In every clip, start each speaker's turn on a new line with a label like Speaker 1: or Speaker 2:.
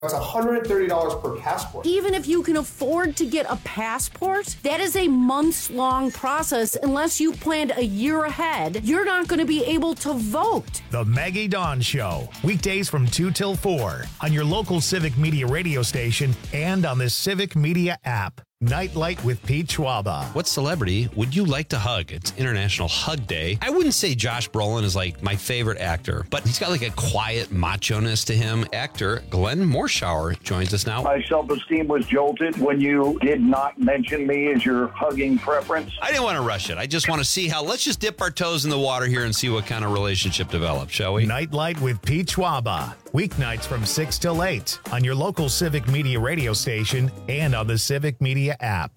Speaker 1: That's $130 per passport.
Speaker 2: Even if you can afford to get a passport, that is a months-long process. Unless you planned a year ahead, you're not going to be able to vote.
Speaker 3: The Maggie Dawn Show, weekdays from 2 till 4 on your local Civic Media radio station and on the Civic Media app. Nightlight with Pete Schwaba.
Speaker 4: What celebrity would you like to hug? It's International Hug Day. I wouldn't say Josh Brolin is like my favorite actor, but he's got like a quiet macho-ness to him. Actor Glenn Morshower joins us now.
Speaker 5: My self-esteem was jolted when you did not mention me as your hugging preference.
Speaker 4: I didn't want to rush it. I just want to see let's just dip our toes in the water here and see what kind of relationship develops, shall we?
Speaker 3: Nightlight with Pete Schwaba. Weeknights from 6 till 8 on your local Civic Media radio station and on the Civic Media app.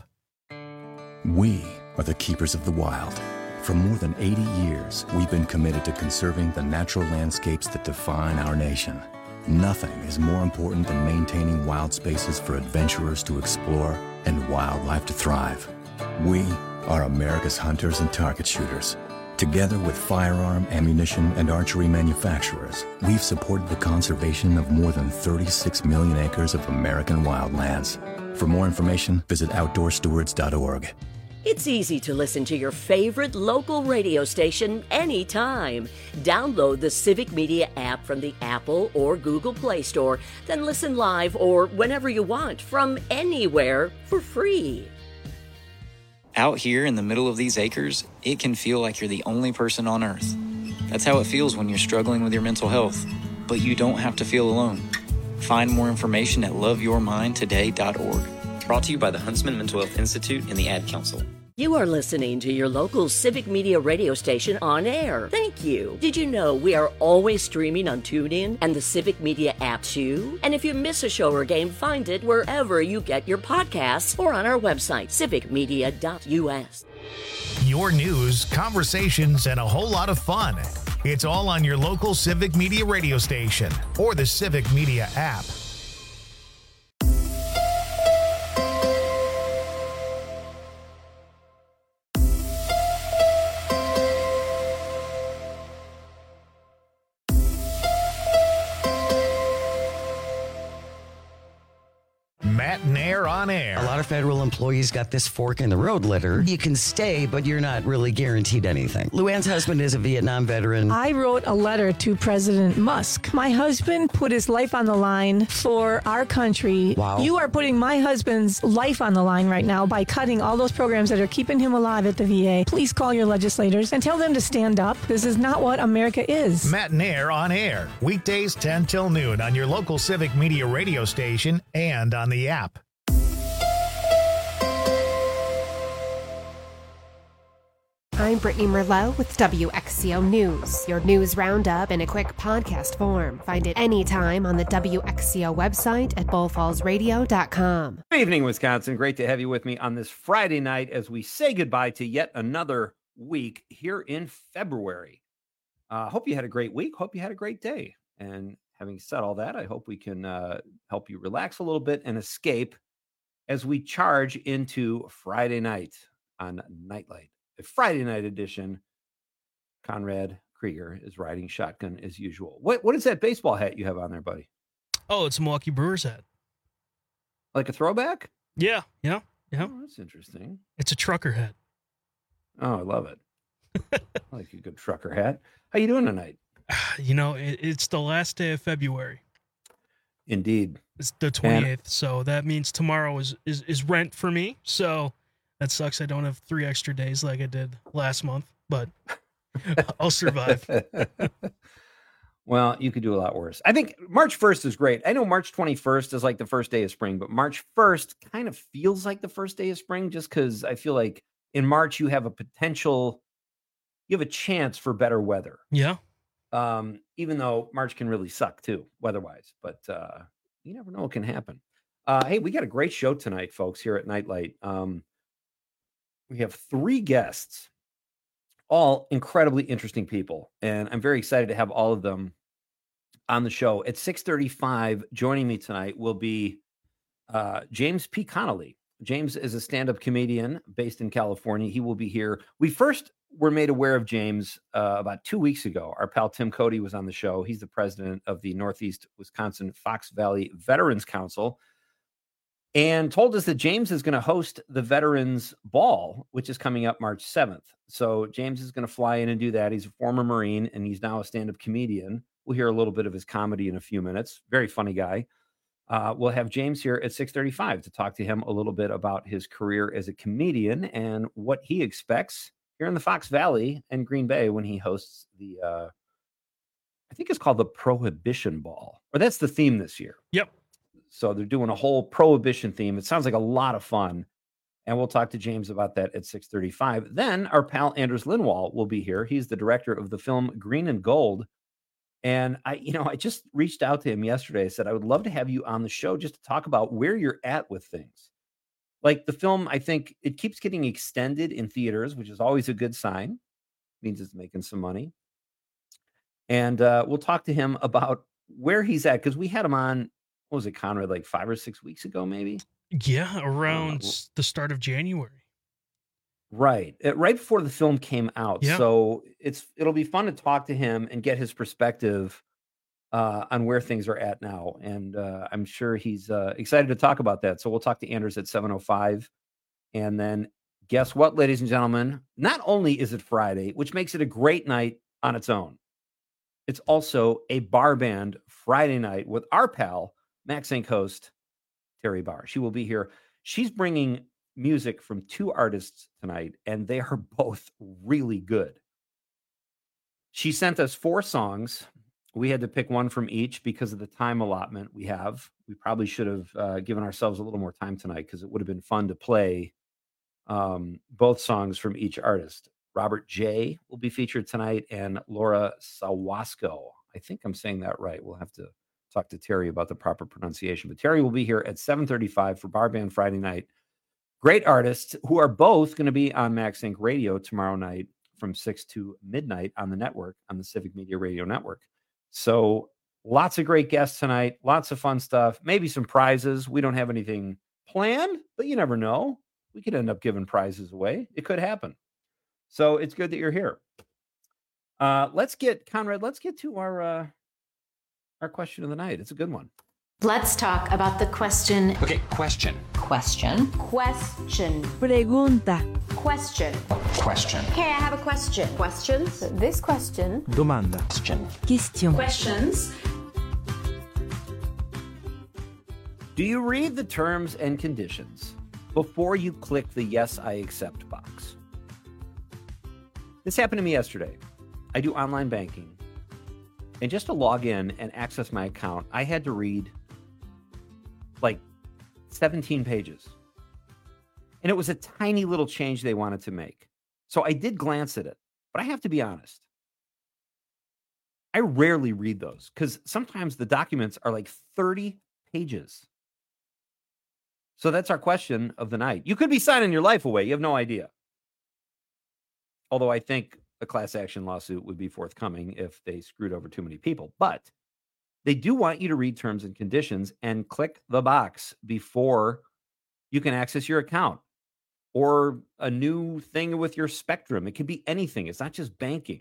Speaker 6: We are the keepers of the wild. For more than 80 years, we've been committed to conserving the natural landscapes that define our nation. Nothing is more important than maintaining wild spaces for adventurers to explore and wildlife to thrive. We are America's hunters and target shooters. Together with firearm, ammunition, and archery manufacturers, we've supported the conservation of more than 36 million acres of American wildlands. For more information, visit outdoorstewards.org.
Speaker 7: It's easy to listen to your favorite local radio station anytime. Download the Civic Media app from the Apple or Google Play Store, then listen live or whenever you want from anywhere for free.
Speaker 8: Out here in the middle of these acres, it can feel like you're the only person on Earth. That's how it feels when you're struggling with your mental health. But you don't have to feel alone. Find more information at loveyourmindtoday.org. Brought to you by the Huntsman Mental Health Institute and the Ad Council.
Speaker 7: You are listening to your local Civic Media radio station on air. Thank you. Did you know we are always streaming on TuneIn and the Civic Media app too? And if you miss a show or game, find it wherever you get your podcasts or on our website, civicmedia.us.
Speaker 3: Your news, conversations, and a whole lot of fun. It's all on your local Civic Media radio station or the Civic Media app. Matt Nair on air.
Speaker 9: A lot of federal employees got this fork in the road letter. You can stay, but you're not really guaranteed anything. Luann's husband is a Vietnam veteran.
Speaker 10: I wrote a letter to President Musk. My husband put his life on the line for our country.
Speaker 9: Wow.
Speaker 10: You are putting my husband's life on the line right now by cutting all those programs that are keeping him alive at the VA. Please call your legislators and tell them to stand up. This is not what America is.
Speaker 3: Matt Nair on air. Weekdays 10 till noon on your local Civic Media radio station and on the app.
Speaker 11: I'm Brittany Merlot with WXCO News, your news roundup in a quick podcast form. Find it anytime on the WXCO website at bullfallsradio.com.
Speaker 12: Good evening, Wisconsin. Great to have you with me on this Friday night as we say goodbye to yet another week here in February. Hope you had a great week. Hope you had a great day. And having said all that, I hope we can help you relax a little bit and escape as we charge into Friday night on Nightlight. A Friday night edition. Conrad Krieger is riding shotgun as usual. What is that baseball hat you have on there, buddy?
Speaker 13: Oh, it's a Milwaukee Brewers hat.
Speaker 12: Like a throwback?
Speaker 13: Yeah.
Speaker 12: Oh, that's interesting.
Speaker 13: It's a trucker hat.
Speaker 12: Oh, I love it. I like a good trucker hat. How you doing tonight?
Speaker 13: You know, it's the last day of February.
Speaker 12: Indeed.
Speaker 13: It's the 28th, so that means tomorrow is rent for me. So that sucks. I don't have 3 extra days like I did last month, but I'll survive.
Speaker 12: Well, you could do a lot worse. I think March 1st is great. I know March 21st is like the first day of spring, but March 1st kind of feels like the first day of spring just because I feel like in March you have a chance for better weather.
Speaker 13: Yeah.
Speaker 12: Even though March can really suck too, weather-wise, but you never know what can happen. Hey, we got a great show tonight, folks, here at Nightlight. We have 3 guests, all incredibly interesting people, and I'm very excited to have all of them on the show. At 6:35, joining me tonight will be James P. Connolly. James is a stand-up comedian based in California. He will be here. We first were made aware of James about 2 weeks ago. Our pal Tim Cody was on the show. He's the president of the Northeast Wisconsin Fox Valley Veterans Council, and told us that James is going to host the Veterans Ball, which is coming up March 7th. So James is going to fly in and do that. He's a former Marine, and he's now a stand-up comedian. We'll hear a little bit of his comedy in a few minutes. Very funny guy. We'll have James here at 6:35 to talk to him a little bit about his career as a comedian and what he expects here in the Fox Valley and Green Bay when he hosts the, I think it's called the Prohibition Ball, or that's the theme this year.
Speaker 13: Yep.
Speaker 12: So they're doing a whole Prohibition theme. It sounds like a lot of fun. And we'll talk to James about that at 6:35. Then our pal Anders Lindwall will be here. He's the director of the film Green and Gold. And I just reached out to him yesterday. I said, I would love to have you on the show just to talk about where you're at with things. Like the film, I think it keeps getting extended in theaters, which is always a good sign. It means it's making some money. And we'll talk to him about where he's at, because we had him on, what was it, Conrad, like 5 or 6 weeks ago, maybe?
Speaker 13: Yeah, around the start of January.
Speaker 12: Right. Right before the film came out.
Speaker 13: Yeah.
Speaker 12: So it'll be fun to talk to him and get his perspective on where things are at now. And I'm sure he's excited to talk about that. So we'll talk to Anders at 7:05. And then guess what, ladies and gentlemen? Not only is it Friday, which makes it a great night on its own, it's also a bar band Friday night with our pal, Max Inc. host, Terry Barr. She will be here. She's bringing music from 2 artists tonight, and they are both really good. She sent us 4 songs. We had to pick one from each because of the time allotment we have. We probably should have given ourselves a little more time tonight, because it would have been fun to play both songs from each artist. Robert J. will be featured tonight, and Laura Sawasco. I think I'm saying that right. We'll have to talk to Terry about the proper pronunciation. But Terry will be here at 7:35 for Bar Band Friday night. Great artists who are both going to be on Max Inc. Radio tomorrow night from 6 to midnight on the network, on the Civic Media Radio Network. So lots of great guests tonight, lots of fun stuff, maybe some prizes. We don't have anything planned, but you never know. We could end up giving prizes away. It could happen. So it's good that you're here. Let's get to our question of the night. It's a good one.
Speaker 14: Let's talk about the question.
Speaker 15: Okay, question.
Speaker 14: Question.
Speaker 16: Pregunta.
Speaker 14: Question.
Speaker 15: Question.
Speaker 14: Hey, I have a question. Questions? This question.
Speaker 15: Domanda. Question.
Speaker 14: Questions.
Speaker 12: Do you read the terms and conditions before you click the yes, I accept box? This happened to me yesterday. I do online banking. And just to log in and access my account, I had to read like 17 pages. And it was a tiny little change they wanted to make. So I did glance at it, but I have to be honest. I rarely read those because sometimes the documents are like 30 pages. So that's our question of the night. You could be signing your life away. You have no idea. Although I think a class action lawsuit would be forthcoming if they screwed over too many people. But they do want you to read terms and conditions and click the box before you can access your account or a new thing with your Spectrum. It could be anything. It's not just banking.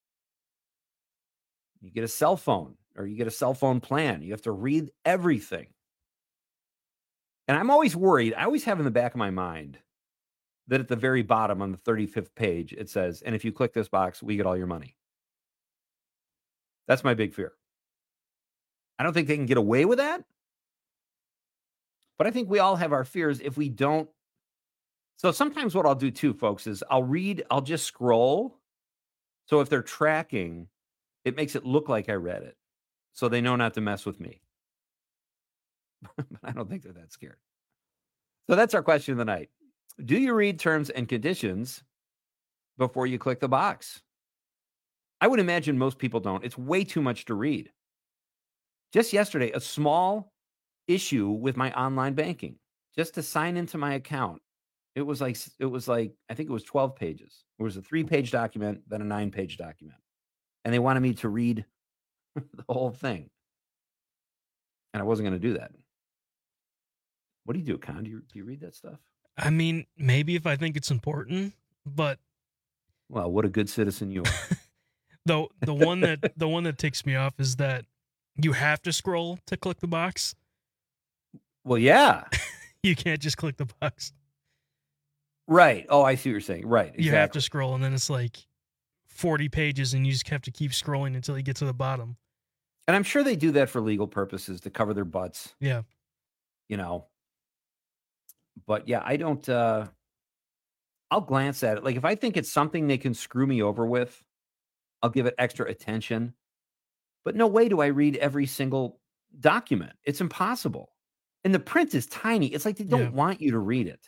Speaker 12: You get a cell phone or you get a cell phone plan. You have to read everything. And I'm always worried. I always have in the back of my mind that at the very bottom on the 35th page, it says, and if you click this box, we get all your money. That's my big fear. I don't think they can get away with that. But I think we all have our fears if we don't. So sometimes what I'll do too, folks, is I'll just scroll. So if they're tracking, it makes it look like I read it. So they know not to mess with me. But I don't think they're that scared. So that's our question of the night. Do you read terms and conditions before you click the box? I would imagine most people don't. It's way too much to read. Just yesterday, a small issue with my online banking, just to sign into my account. It was like, I think it was 12 pages. It was a 3-page document, then a 9-page document. And they wanted me to read the whole thing. And I wasn't going to do that. What do you do, Con? Do you read that stuff?
Speaker 13: I mean, maybe if I think it's important, but
Speaker 12: Well, what a good citizen you are.
Speaker 13: The one that ticks me off is that you have to scroll to click the box.
Speaker 12: Well, yeah.
Speaker 13: You can't just click the box.
Speaker 12: Right. Oh, I see what you're saying. Right. Exactly.
Speaker 13: You have to scroll, and then it's like 40 pages, and you just have to keep scrolling until you get to the bottom.
Speaker 12: And I'm sure they do that for legal purposes to cover their butts.
Speaker 13: Yeah.
Speaker 12: You know. But yeah, I don't I'll glance at it. Like if I think it's something they can screw me over with, I'll give it extra attention. But no way do I read every single document. It's impossible. And the print is tiny. It's like they don't want you to read it.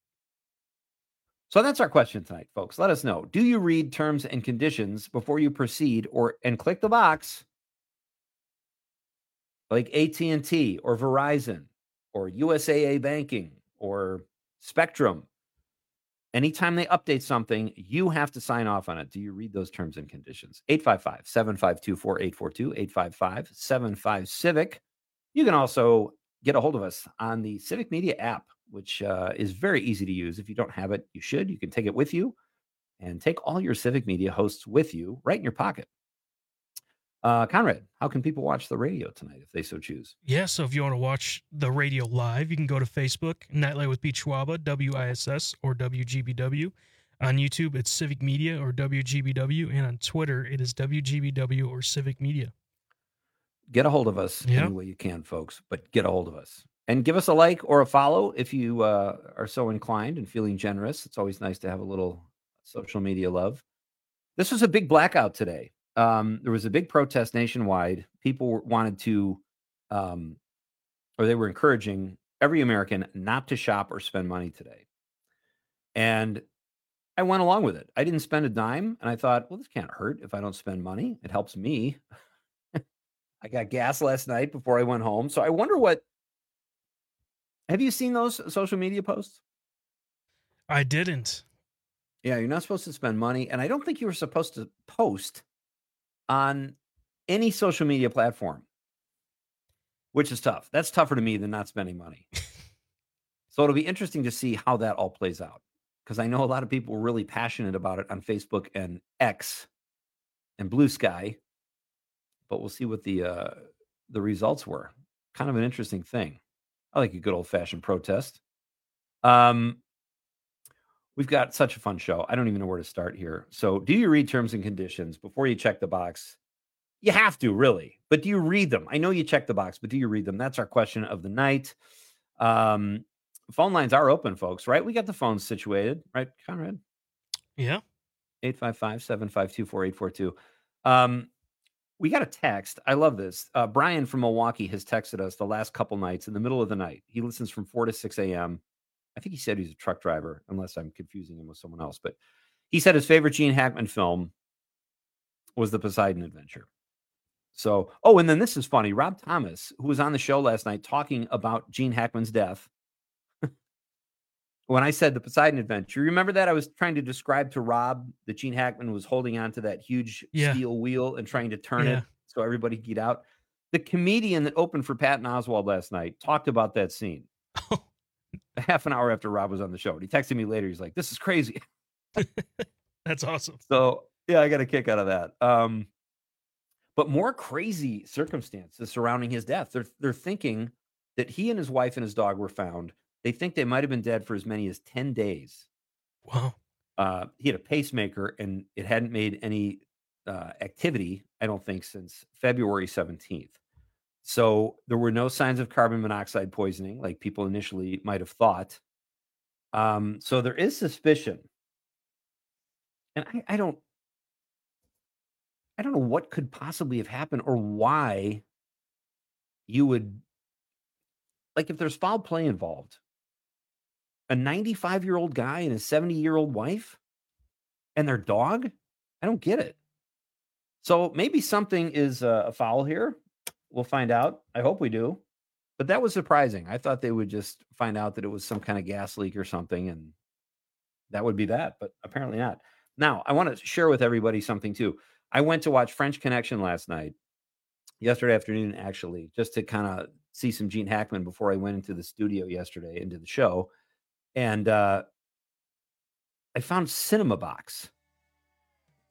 Speaker 12: So that's our question tonight, folks. Let us know. Do you read terms and conditions before you proceed and click the box like AT&T or Verizon or USAA Banking or Spectrum? Anytime they update something, you have to sign off on it. Do you read those terms and conditions? 855-752-4842, 855-75-CIVIC. You can also get a hold of us on the Civic Media app, which is very easy to use. If you don't have it, you should. You can take it with you and take all your Civic Media hosts with you right in your pocket. Conrad, how can people watch the radio tonight if they so choose?
Speaker 13: Yeah, so if you want to watch the radio live, you can go to Facebook, Nightlight with Pete Schwaba, WISS or WGBW. On YouTube, it's Civic Media or WGBW. And on Twitter, it is WGBW or Civic Media.
Speaker 12: Get a hold of us any way you can, folks, but get a hold of us. And give us a like or a follow if you are so inclined and feeling generous. It's always nice to have a little social media love. This was a big blackout today. There was a big protest nationwide. People wanted to, or they were encouraging every American not to shop or spend money today. And I went along with it. I didn't spend a dime. And I thought, well, this can't hurt if I don't spend money. It helps me. I got gas last night before I went home. So I wonder have you seen those social media posts?
Speaker 13: I didn't.
Speaker 12: Yeah, you're not supposed to spend money. And I don't think you were supposed to post on any social media platform, which is tough. That's tougher to me than not spending money. So it'll be interesting to see how that all plays out, because I know a lot of people were really passionate about it on Facebook and X and Blue Sky, but we'll see what the results were. Kind of an interesting thing. I like a good old-fashioned protest. We've got such a fun show. I don't even know where to start here. So do you read terms and conditions before you check the box? You have to, really. But do you read them? I know you check the box, but do you read them? That's our question of the night. Phone lines are open, folks, right? We got the phones situated, right, Conrad?
Speaker 13: Yeah.
Speaker 12: 855-752-4842. We got a text. I love this. Brian from Milwaukee has texted us the last couple nights in the middle of the night. He listens from 4 to 6 a.m. I think he said he's a truck driver, unless I'm confusing him with someone else. But he said his favorite Gene Hackman film was The Poseidon Adventure. So, and then this is funny. Rob Thomas, who was on the show last night talking about Gene Hackman's death. When I said The Poseidon Adventure, you remember that? I was trying to describe to Rob that Gene Hackman was holding on to that huge steel wheel and trying to turn it so everybody could get out. The comedian that opened for Patton Oswalt last night talked about that scene. Half an hour after Rob was on the show. And he texted me later. He's like, this is crazy.
Speaker 13: That's awesome.
Speaker 12: So, yeah, I got a kick out of that. But more crazy circumstances surrounding his death. They're thinking that he and his wife and his dog were found. They think they might have been dead for as many as 10 days.
Speaker 13: Wow.
Speaker 12: He had a pacemaker, and it hadn't made any activity, I don't think, since February 17th. So there were no signs of carbon monoxide poisoning like people initially might have thought. So there is suspicion. And I don't know what could possibly have happened or why you would, like, if there's foul play involved, a 95-year-old guy and his 70-year-old wife and their dog, I don't get it. So maybe something is a foul here. We'll find out. I hope we do. But that was surprising. I thought they would just find out that it was some kind of gas leak or something, and that would be that. But apparently not. Now, I want to share with everybody something, too. I went to watch French Connection last night, yesterday afternoon, actually, just to kind of see some Gene Hackman before I went into the studio yesterday, into the show. And I found Cinema Box.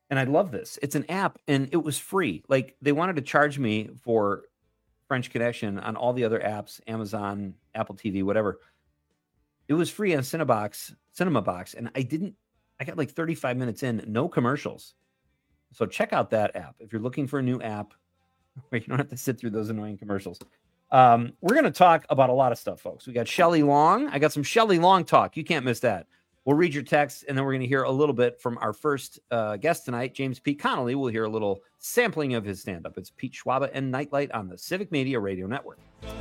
Speaker 12: And I love this. It's an app, and it was free. Like, they wanted to charge me for French Connection on all the other apps, Amazon, Apple TV, whatever. It was free on Cinema Box, and I got like 35 minutes in, no commercials. So check out that app if you're looking for a new app where you don't have to sit through those annoying commercials. We're going to talk about a lot of stuff, folks. We got Shelley Long. I got some Shelley Long talk. You can't miss that. We'll read your text, and then we're going to hear a little bit from our first guest tonight, James P. Connolly. We'll hear a little sampling of his stand-up. It's Pete Schwaba and Nightlight on the Civic Media Radio Network.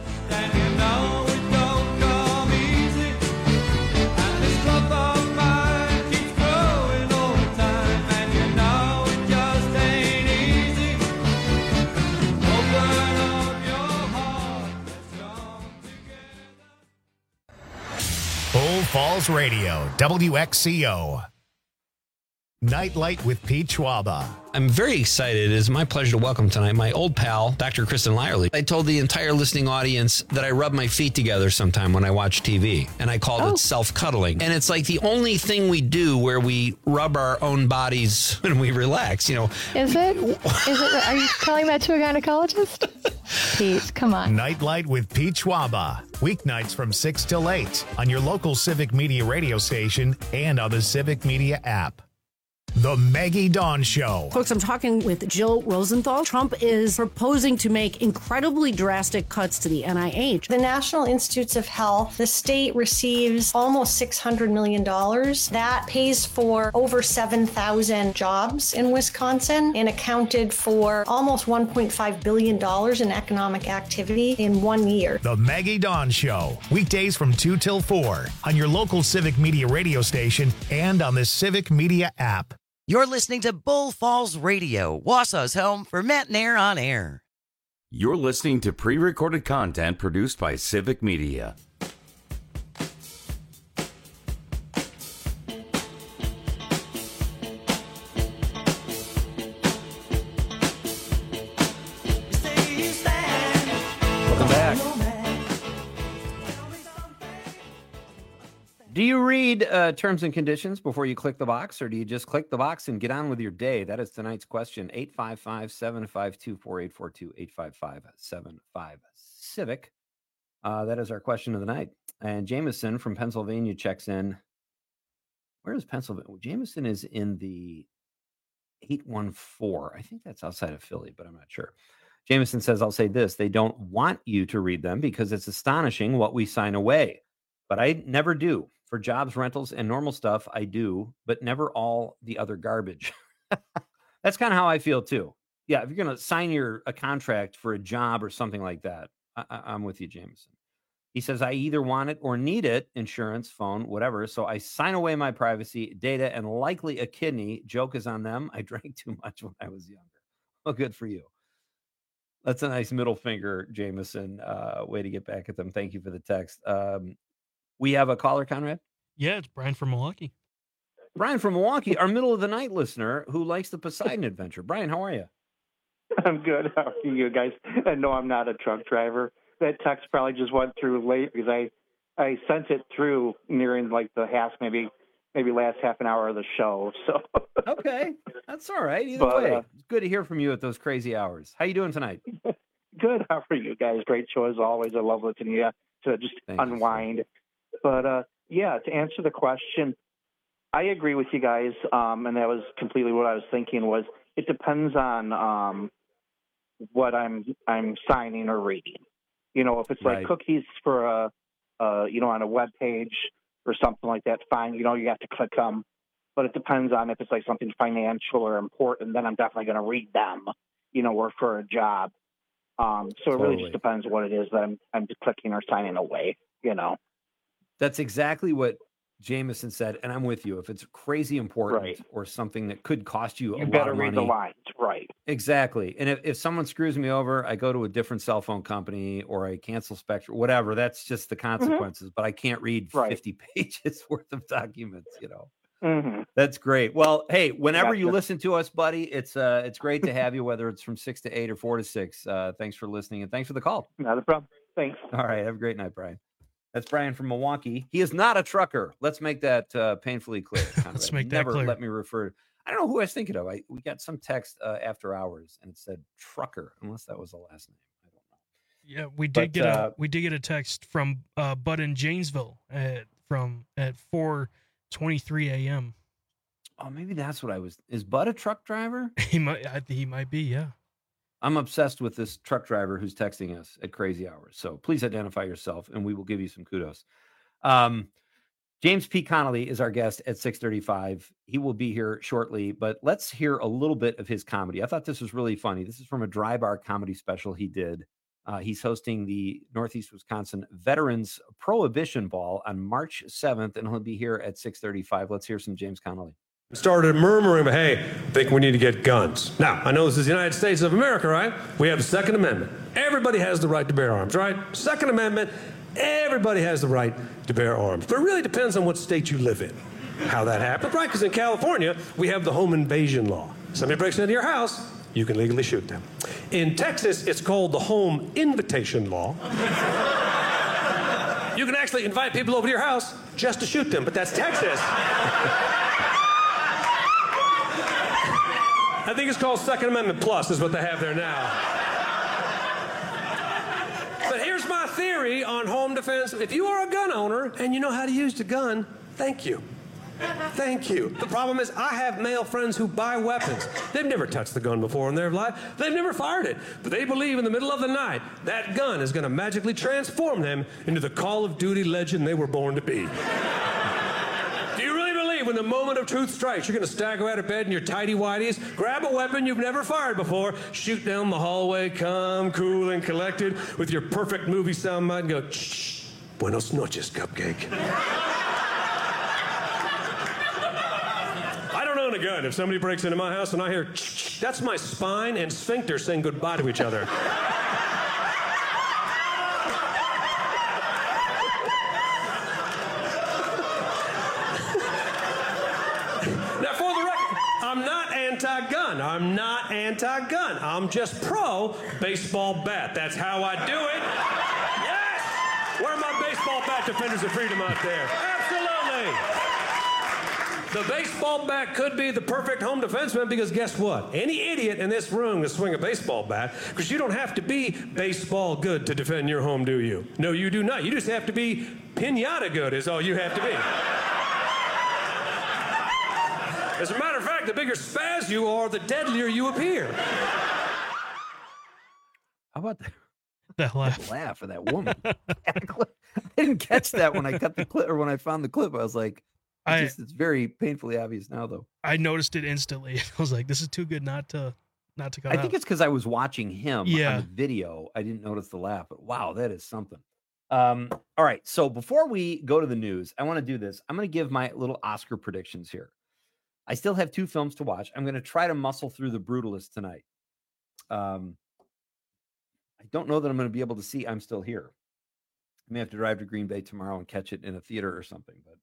Speaker 3: Bull Falls Radio, WXCO. Nightlight with Pete Schwaba.
Speaker 4: I'm very excited. It is my pleasure to welcome tonight my old pal, Dr. Kristen Lyerly. I told the entire listening audience that I rub my feet together sometime when I watch TV, and I called it self-cuddling. And it's like the only thing we do where we rub our own bodies when we relax, you know.
Speaker 16: Is it? Are you telling that to a gynecologist? Pete, come on.
Speaker 3: Nightlight with Pete Schwaba. Weeknights from 6 till 8 on your local Civic Media radio station and on the Civic Media app. The Maggie Dawn Show.
Speaker 2: Folks, I'm talking with Jill Rosenthal. Trump is proposing to make incredibly drastic cuts to the NIH.
Speaker 17: The National Institutes of Health, the state receives almost $600 million. That pays for over 7,000 jobs in Wisconsin and accounted for almost $1.5 billion in economic activity in 1 year.
Speaker 3: The Maggie Dawn Show. Weekdays from 2 till 4 on your local Civic Media radio station and on the Civic Media app.
Speaker 9: You're listening to Bull Falls Radio, Wausau's home for Matt and Air on air.
Speaker 18: You're listening to pre-recorded content produced by Civic Media.
Speaker 12: Welcome back. Do you read terms and conditions before you click the box, or do you just click the box and get on with your day? That is tonight's question. 855-752-4842, 855-75-CIVIC. That is our question of the night. And Jameson from Pennsylvania checks in. Where is Pennsylvania? Well, Jameson is in the 814. I think that's outside of Philly, but I'm not sure. Jameson says, I'll say this. They don't want you to read them because it's astonishing what we sign away. But I never do. For jobs, rentals, and normal stuff, I do, but never all the other garbage. That's kind of how I feel, too. Yeah, if you're going to sign a contract for a job or something like that, I'm with you, Jameson. He says, I either want it or need it, insurance, phone, whatever, so I sign away my privacy, data, and likely a kidney. Joke is on them. I drank too much when I was younger. Well, good for you. That's a nice middle finger, Jameson. Way to get back at them. Thank you for the text. We have a caller, Conrad?
Speaker 13: Yeah, it's Brian from Milwaukee.
Speaker 12: Brian from Milwaukee, our middle of the night listener who likes the Poseidon Adventure. Brian, how are you?
Speaker 19: I'm good. How are you guys? I know I'm not a truck driver. That text probably just went through late because I sent it through nearing like the maybe last half an hour of the show. So
Speaker 12: okay, that's all right. Either way, it's good to hear from you at those crazy hours. How you doing tonight?
Speaker 19: Good. How are you guys? Great show as always. I love listening to you to just unwind. But yeah, to answer the question, I agree with you guys, and that was completely what I was thinking. Was it depends on what I'm signing or reading. You know, if it's like cookies for on a web page or something like that, fine. You know, you have to click them. But it depends on if it's like something financial or important. Then I'm definitely going to read them. You know, or for a job. So it really just depends what it is that I'm just clicking or signing away. You know.
Speaker 12: That's exactly what Jameson said, and I'm with you. If it's crazy important or something that could cost you a lot of money, you
Speaker 19: better read the lines, right?
Speaker 12: Exactly. And if someone screws me over, I go to a different cell phone company or I cancel Spectrum, whatever. That's just the consequences. But I can't read 50 pages worth of documents. You know, That's great. Well, hey, whenever you listen to us, buddy, it's great to have you. Whether it's from 6 to 8 or 4 to 6. Thanks for listening and thanks for the call.
Speaker 19: Not a problem. Thanks.
Speaker 12: All right. Have a great night, Brian. That's Brian from Milwaukee. He is not a trucker. Let's make that painfully clear.
Speaker 13: Let's make that
Speaker 12: Never
Speaker 13: clear.
Speaker 12: Let me refer. I don't know who I was thinking of. We got some text after hours, and it said Trucker, unless that was the last name. I don't know.
Speaker 13: Yeah, we did get a text from Bud in Janesville at 4:23 a.m.
Speaker 12: Oh, maybe that's what I was. Is Bud a truck driver?
Speaker 13: He might be. Yeah.
Speaker 12: I'm obsessed with this truck driver who's texting us at crazy hours. So please identify yourself, and we will give you some kudos. James P. Connolly is our guest at 6:35. He will be here shortly, but let's hear a little bit of his comedy. I thought this was really funny. This is from a dry bar comedy special he did. He's hosting the Northeast Wisconsin Veterans Prohibition Ball on March 7th, and he'll be here at 6:35. Let's hear some James Connolly.
Speaker 20: Started murmuring, but hey, I think we need to get guns. Now, I know this is the United States of America, right? We have the Second Amendment. Everybody has the right to bear arms, right? Second Amendment, everybody has the right to bear arms. But it really depends on what state you live in, how that happens, right? Because in California, we have the home invasion law. Somebody breaks into your house, you can legally shoot them. In Texas, it's called the home invitation law. You can actually invite people over to your house just to shoot them, but that's Texas. I think it's called Second Amendment Plus is what they have there now. But here's my theory on home defense. If you are a gun owner and you know how to use the gun, thank you. Thank you. The problem is I have male friends who buy weapons. They've never touched the gun before in their life. They've never fired it. But they believe in the middle of the night that gun is going to magically transform them into the Call of Duty legend they were born to be. When the moment of truth strikes, you're going to stagger out of bed in your tighty-whities, grab a weapon you've never fired before, shoot down the hallway, calm, cool, and collected with your perfect movie sound bite and go, shh, buenos noches, cupcake. I don't own a gun. If somebody breaks into my house and I hear, shh, that's my spine and sphincter saying goodbye to each other. Anti-gun. I'm not anti-gun. I'm just pro-baseball bat. That's how I do it. Yes! Where are my baseball bat defenders of freedom out there? Absolutely! The baseball bat could be the perfect home defenseman because guess what? Any idiot in this room can swing a baseball bat because you don't have to be baseball good to defend your home, do you? No, you do not. You just have to be piñata good is all you have to be. As a matter of fact, the bigger spaz you are, the deadlier you appear.
Speaker 12: How about
Speaker 13: that laugh?
Speaker 12: That laugh of that woman. I didn't catch that when I cut the clip or when I found the clip. I was like, it's very painfully obvious now, though.
Speaker 13: I noticed it instantly. I was like, this is too good not to cut out.
Speaker 12: I think it's because I was watching him on the video. I didn't notice the laugh, but wow, that is something. All right, so before we go to the news, I want to do this. I'm going to give my little Oscar predictions here. I still have 2 films to watch. I'm going to try to muscle through The Brutalist tonight. I don't know that I'm going to be able to see I'm Still Here. I may have to drive to Green Bay tomorrow and catch it in a theater or something. But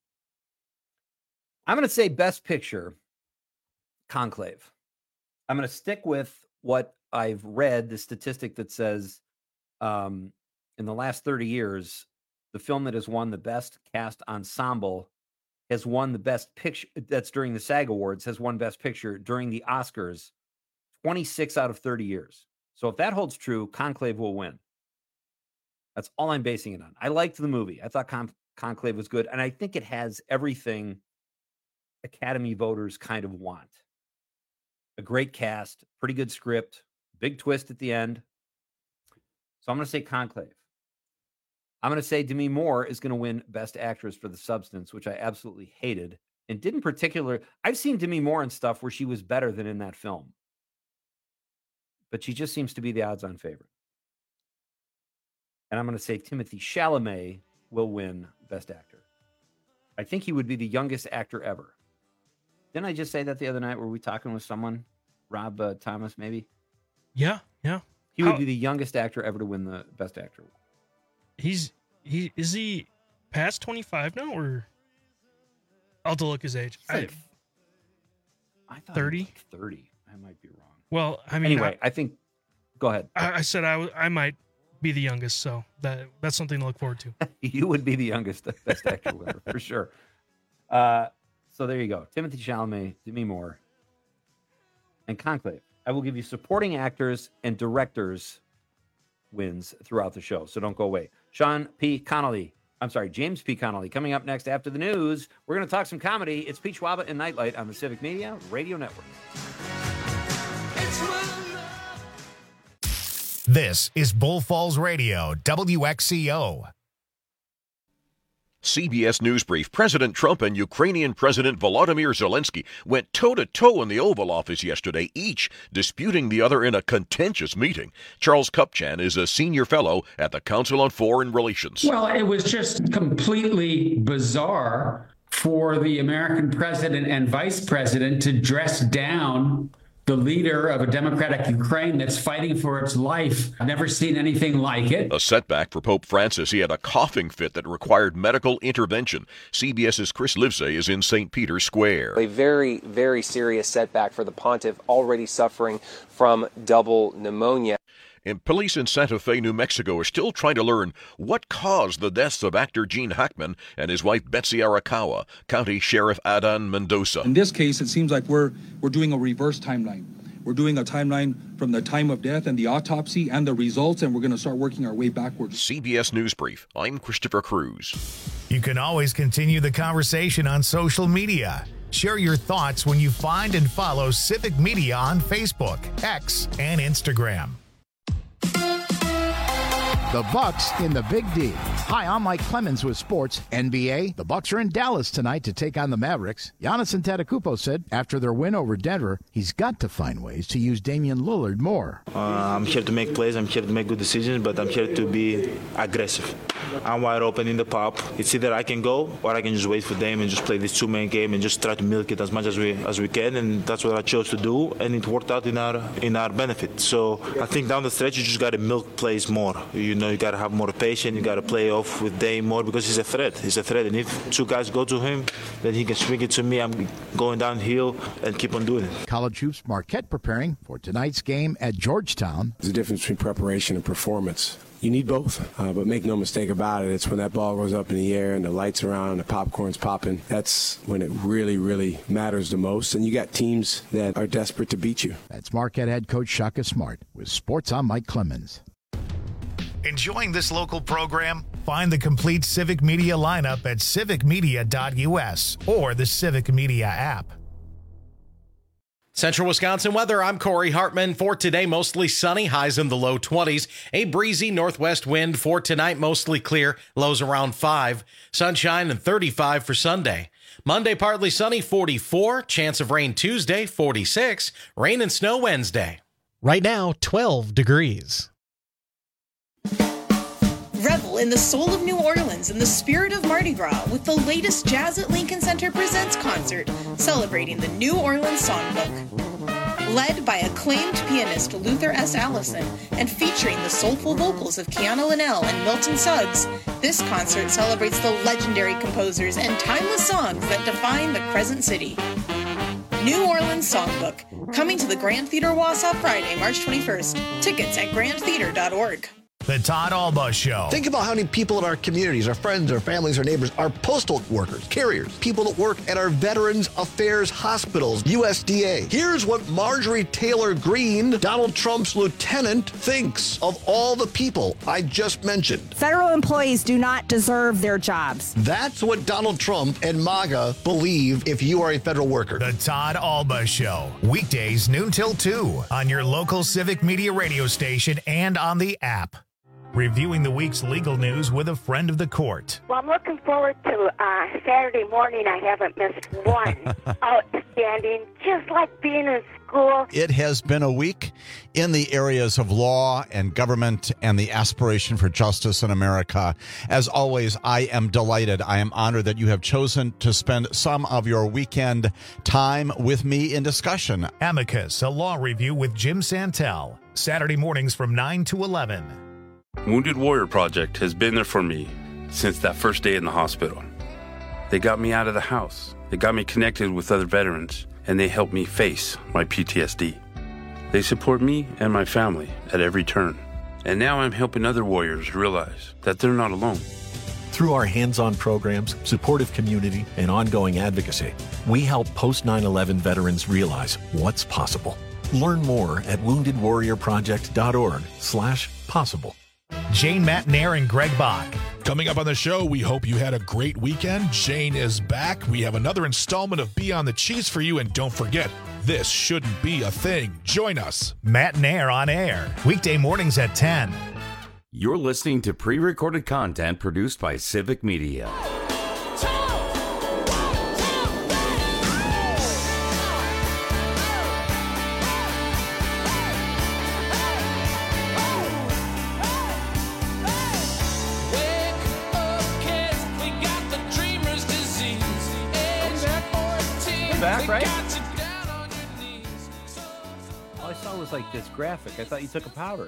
Speaker 12: I'm going to say Best Picture, Conclave. I'm going to stick with what I've read, the statistic that says in the last 30 years, the film that has won the Best Cast Ensemble has won the Best Picture. That's during the SAG Awards, has won Best Picture during the Oscars 26 out of 30 years. So if that holds true, Conclave will win. That's all I'm basing it on. I liked the movie. I thought Conclave was good. And I think it has everything Academy voters kind of want. A great cast, pretty good script, big twist at the end. So I'm going to say Conclave. I'm going to say Demi Moore is going to win Best Actress for The Substance, which I absolutely hated and didn't particular. I've seen Demi Moore in stuff where she was better than in that film, but she just seems to be the odds-on favorite. And I'm going to say Timothée Chalamet will win Best Actor. I think he would be the youngest actor ever. Didn't I just say that the other night? Were we talking with someone? Rob Thomas, maybe?
Speaker 13: Yeah.
Speaker 12: He would be the youngest actor ever to win the Best Actor.
Speaker 13: Is he past 25 now, or I'll have to look his age.
Speaker 12: I thought
Speaker 13: 30.
Speaker 12: He was like 30. I might be wrong.
Speaker 13: Well, I mean,
Speaker 12: anyway, I think. Go ahead.
Speaker 13: I said I might be the youngest, so that's something to look forward to.
Speaker 12: You would be the youngest Best Actor winner for sure. So there you go. Timothée Chalamet, Demi Moore. and Conclave. I will give you supporting actors and directors wins throughout the show, so don't go away. James P. Connolly, coming up next after the news. We're going to talk some comedy. It's Pete Schwaba and Nightlight on the Civic Media Radio Network.
Speaker 3: This is Bull Falls Radio, WXCO.
Speaker 21: CBS News Brief. President Trump and Ukrainian President Volodymyr Zelensky went toe-to-toe in the Oval Office yesterday, each disputing the other in a contentious meeting. Charles Kupchan is a senior fellow at the Council on Foreign Relations.
Speaker 22: Well, it was just completely bizarre for the American president and vice president to dress down the leader of a democratic Ukraine that's fighting for its life. I've never seen anything like it.
Speaker 21: A setback for Pope Francis. He had a coughing fit that required medical intervention. CBS's Chris Livesay is in St. Peter's Square.
Speaker 23: A very, very serious setback for the pontiff, already suffering from double pneumonia.
Speaker 21: And police in Santa Fe, New Mexico are still trying to learn what caused the deaths of actor Gene Hackman and his wife Betsy Arakawa. County Sheriff Adan Mendoza.
Speaker 24: In this case, it seems like we're doing a reverse timeline. We're doing a timeline from the time of death and the autopsy and the results, and we're going to start working our way backwards.
Speaker 21: CBS News Brief. I'm Christopher Cruz.
Speaker 3: You can always continue the conversation on social media. Share your thoughts when you find and follow Civic Media on Facebook, X, and Instagram.
Speaker 25: The Bucks in the Big D. Hi, I'm Mike Clemens with Sports NBA. The Bucks are in Dallas tonight to take on the Mavericks. Giannis Antetokounmpo said after their win over Denver, he's got to find ways to use Damian Lillard more.
Speaker 26: I'm here to make plays. I'm here to make good decisions, but I'm here to be aggressive. I'm wide open in the pop. It's either I can go or I can just wait for Dame and just play this two-man game and just try to milk it as much as we can, and that's what I chose to do, and it worked out in our benefit. So I think down the stretch you just got to milk plays more. You know, you got to have more patience. You got to play off with Dame more because he's a threat. He's a threat, and if two guys go to him, then he can swing it to me. I'm going downhill and keep on doing it.
Speaker 25: College hoops Marquette preparing for tonight's game at Georgetown.
Speaker 27: There's a difference between preparation and performance. You need both, but make no mistake about it, it's when that ball goes up in the air and the lights are on and the popcorn's popping, that's when it really, really matters the most. And you got teams that are desperate to beat you.
Speaker 25: That's Marquette head coach Shaka Smart with Sports. I'm Mike Clemens.
Speaker 3: Enjoying this local program? Find the complete Civic Media lineup at civicmedia.us or the Civic Media app.
Speaker 28: Central Wisconsin weather, I'm Corey Hartman. For today, mostly sunny, highs in the low 20s. A breezy northwest wind. For tonight, mostly clear, lows around 5. Sunshine and 35 for Sunday. Monday, partly sunny, 44. Chance of rain Tuesday, 46. Rain and snow Wednesday.
Speaker 29: Right now, 12 degrees.
Speaker 30: Revel in the soul of New Orleans and the spirit of Mardi Gras with the latest Jazz at Lincoln Center Presents concert celebrating the New Orleans Songbook. Led by acclaimed pianist Luther S. Allison and featuring the soulful vocals of Kiana Linnell and Milton Suggs, this concert celebrates the legendary composers and timeless songs that define the Crescent City. New Orleans Songbook, coming to the Grand Theater Wausau Friday, March 21st. Tickets at grandtheater.org.
Speaker 3: The Todd Alba Show.
Speaker 31: Think about how many people in our communities, our friends, our families, our neighbors, our postal workers, carriers, people that work at our Veterans Affairs hospitals, USDA. Here's what Marjorie Taylor Greene, Donald Trump's lieutenant, thinks of all the people I just mentioned.
Speaker 32: Federal employees do not deserve their jobs.
Speaker 31: That's what Donald Trump and MAGA believe if you are a federal worker.
Speaker 3: The Todd Alba Show. Weekdays noon till 2 on your local Civic Media radio station and on the app. Reviewing the week's legal news with a friend of the court.
Speaker 33: Well, I'm looking forward to Saturday morning. I haven't missed one. Outstanding, just like being in school.
Speaker 34: It has been a week in the areas of law and government and the aspiration for justice in America. As always, I am delighted. I am honored that you have chosen to spend some of your weekend time with me in discussion.
Speaker 3: Amicus, a law review with Jim Santel. Saturday mornings from 9 to 11.
Speaker 35: Wounded Warrior Project has been there for me since that first day in the hospital. They got me out of the house. They got me connected with other veterans, and they helped me face my PTSD. They support me and my family at every turn. And now I'm helping other warriors realize that they're not alone.
Speaker 36: Through our hands-on programs, supportive community, and ongoing advocacy, we help post-9/11 veterans realize what's possible. Learn more at woundedwarriorproject.org/possible.
Speaker 3: Jane Matnair and Greg Bach.
Speaker 1: Coming up on the show, we hope you had a great weekend. Jane is back. We have another installment of Beyond the Cheese for you. And don't forget, this shouldn't be a thing. Join us.
Speaker 3: Matnair on air. Weekday mornings at 10.
Speaker 2: You're listening to pre-recorded content produced by Civic Media.
Speaker 12: Back, right? All I saw was like this graphic. I thought you took a powder.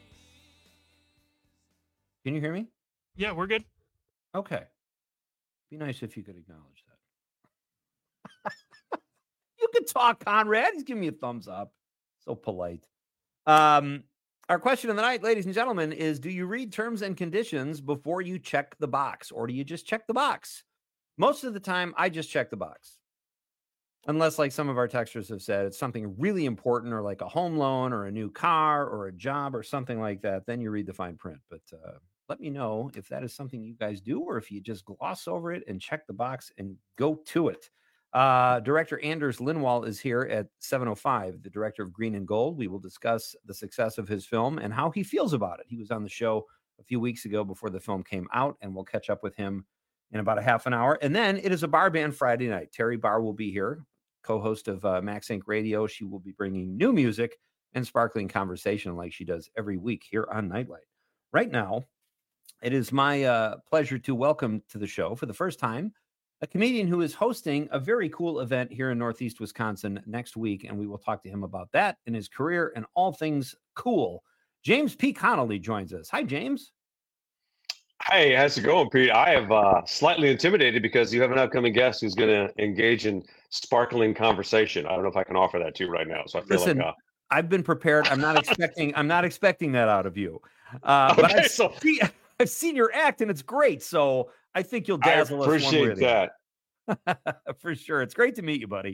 Speaker 12: Can you hear me?
Speaker 13: Yeah, we're good.
Speaker 12: Okay. Be nice if you could acknowledge that. You can talk, Conrad. He's giving me a thumbs up. So polite. Our question of the night, ladies and gentlemen, is do you read terms and conditions before you check the box, or do you just check the box? Most of the time, I just check the box. Unless, like some of our texters have said, it's something really important, or like a home loan or a new car or a job or something like that, then you read the fine print. But let me know if that is something you guys do, or if you just gloss over it and check the box and go to it. Director Anders Lindwall is here at 7:05, the director of Green and Gold. We will discuss the success of his film and how he feels about it. He was on the show a few weeks ago before the film came out, and we'll catch up with him in about a half an hour. And then it is a bar band Friday night. Terry Barr will be here, co-host of Max Inc. Radio. She will be bringing new music and sparkling conversation like she does every week here on Nightlight. Right now, it is my pleasure to welcome to the show for the first time a comedian who is hosting a very cool event here in Northeast Wisconsin next week, and we will talk to him about that and his career and all things cool. James P. Connolly joins us. Hi, James.
Speaker 4: Hey, how's it going, Pete? I have slightly intimidated because you have an upcoming guest who's going to engage in sparkling conversation. I don't know if I can offer that to you right now. So I feel like
Speaker 12: I've been prepared. I'm not expecting that out out of you.
Speaker 4: Okay,
Speaker 12: But I've seen your act, and it's great. So I think you'll dazzle us.
Speaker 4: I appreciate that.
Speaker 12: For sure. It's great to meet you, buddy.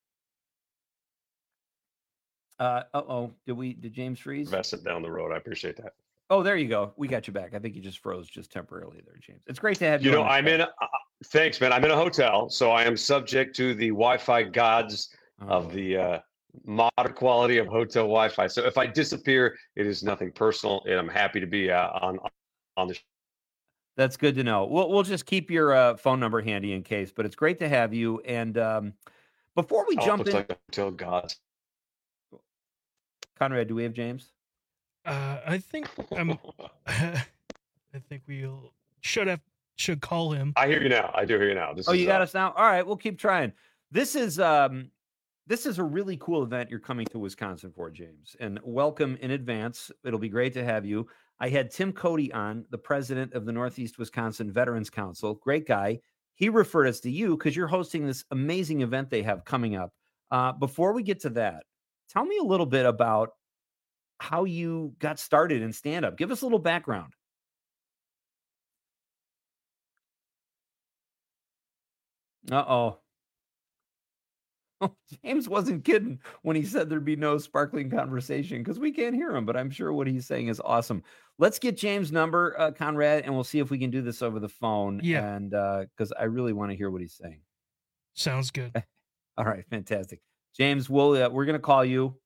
Speaker 12: Did James freeze?
Speaker 4: Invest it down the road. I appreciate that.
Speaker 12: Oh, there you go. We got you back. I think you just froze just temporarily there, James. It's great to have you.
Speaker 4: Thanks, man. I'm in a hotel, so I am subject to the Wi-Fi gods of the modern quality of hotel Wi-Fi. So if I disappear, it is nothing personal, and I'm happy to be on the show.
Speaker 12: That's good to know. We'll just keep your phone number handy in case, but it's great to have you. And before we jump in,
Speaker 4: like hotel gods.
Speaker 12: Conrad, do we have James?
Speaker 13: I think I think we should call him.
Speaker 4: I hear you now. I do hear you now.
Speaker 12: You got us now? All right, we'll keep trying. This is a really cool event you're coming to Wisconsin for, James, and welcome in advance. It'll be great to have you. I had Tim Cody on, the president of the Northeast Wisconsin Veterans Council. Great guy. He referred us to you because you're hosting this amazing event they have coming up. Before we get to that, tell me a little bit about how you got started in stand-up. Give us a little background. Uh-oh. James wasn't kidding when he said there'd be no sparkling conversation because we can't hear him, but I'm sure what he's saying is awesome. Let's get James' number, Conrad, and we'll see if we can do this over the phone.
Speaker 13: Yeah.
Speaker 12: And because I really want to hear what he's saying.
Speaker 13: Sounds good.
Speaker 12: All right, fantastic. James, we're going to call you.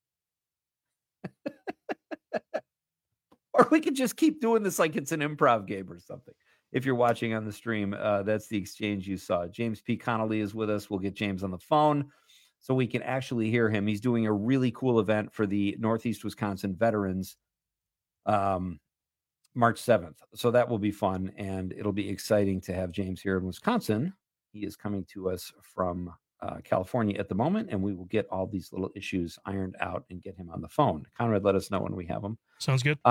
Speaker 12: Or we could just keep doing this like it's an improv game or something. If you're watching on the stream, that's the exchange you saw. James P. Connolly is with us. We'll get James on the phone so we can actually hear him. He's doing a really cool event for the Northeast Wisconsin veterans March 7th. So that will be fun, and it'll be exciting to have James here in Wisconsin. He is coming to us from California at the moment, and we will get all these little issues ironed out and get him on the phone. Conrad, let us know when we have him.
Speaker 13: Sounds good.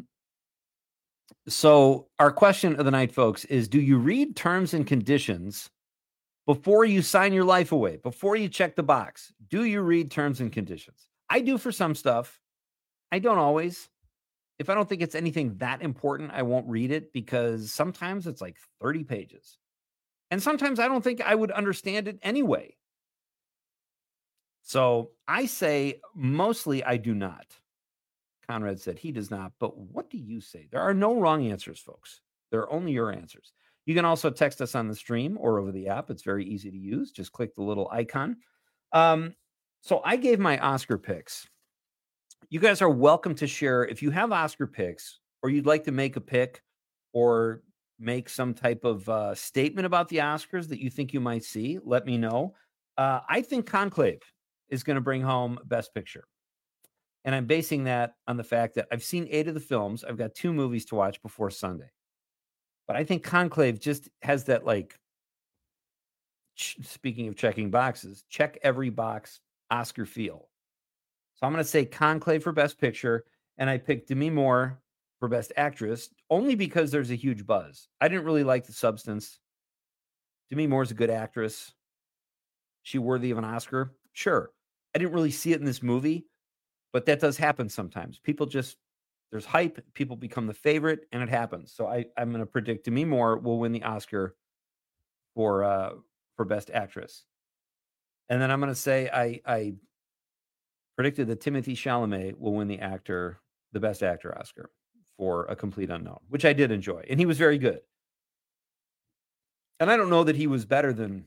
Speaker 12: So our question of the night, folks, is do you read terms and conditions before you sign your life away, before you check the box? Do you read terms and conditions? I do for some stuff. I don't always. If I don't think it's anything that important, I won't read it because sometimes it's like 30 pages. And sometimes I don't think I would understand it anyway. So I say mostly I do not. Conrad said he does not. But what do you say? There are no wrong answers, folks. There are only your answers. You can also text us on the stream or over the app. It's very easy to use. Just click the little icon. So I gave my Oscar picks. You guys are welcome to share. If you have Oscar picks or you'd like to make a pick or make some type of statement about the Oscars that you think you might see, let me know. I think Conclave is going to bring home Best Picture. And I'm basing that on the fact that I've seen 8 of the films. I've got 2 movies to watch before Sunday. But I think Conclave just has that, like, speaking of checking boxes, check every box Oscar feel. So I'm going to say Conclave for Best Picture, and I picked Demi Moore for Best Actress, only because there's a huge buzz. I didn't really like the substance. Demi Moore's a good actress. She worthy of an Oscar? Sure. I didn't really see it in this movie, but that does happen sometimes. People just, there's hype, people become the favorite, and it happens. So I'm going to predict Demi Moore will win the Oscar for Best Actress. And then I'm going to say I predicted that Timothée Chalamet will win the Best Actor Oscar for A Complete Unknown, which I did enjoy. And he was very good. And I don't know that he was better than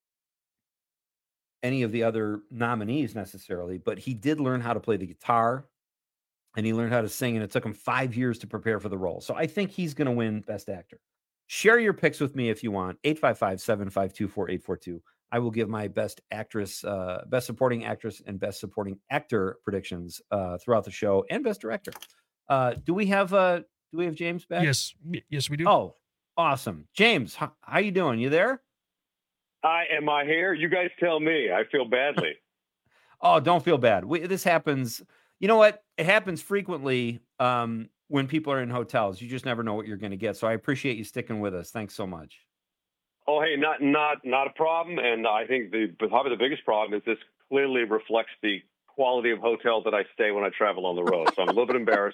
Speaker 12: any of the other nominees necessarily, but he did learn how to play the guitar and he learned how to sing, and it took him 5 years to prepare for the role. So I think he's going to win Best Actor. Share your picks with me if you want. 855-752-4842. I will give my Best Actress, Best Supporting Actress, and Best Supporting Actor predictions throughout the show, and Best Director. Do we have James back?
Speaker 13: Yes, we do.
Speaker 12: Oh, awesome, James. How you doing? You there?
Speaker 4: Am I here? You guys tell me. I feel badly.
Speaker 12: Oh, don't feel bad. This happens. You know what? It happens frequently when people are in hotels. You just never know what you're going to get. So I appreciate you sticking with us. Thanks so much.
Speaker 4: Oh, hey, not a problem. And I think probably the biggest problem is this clearly reflects the quality of hotel that I stay when I travel on the road. So I'm a little bit embarrassed.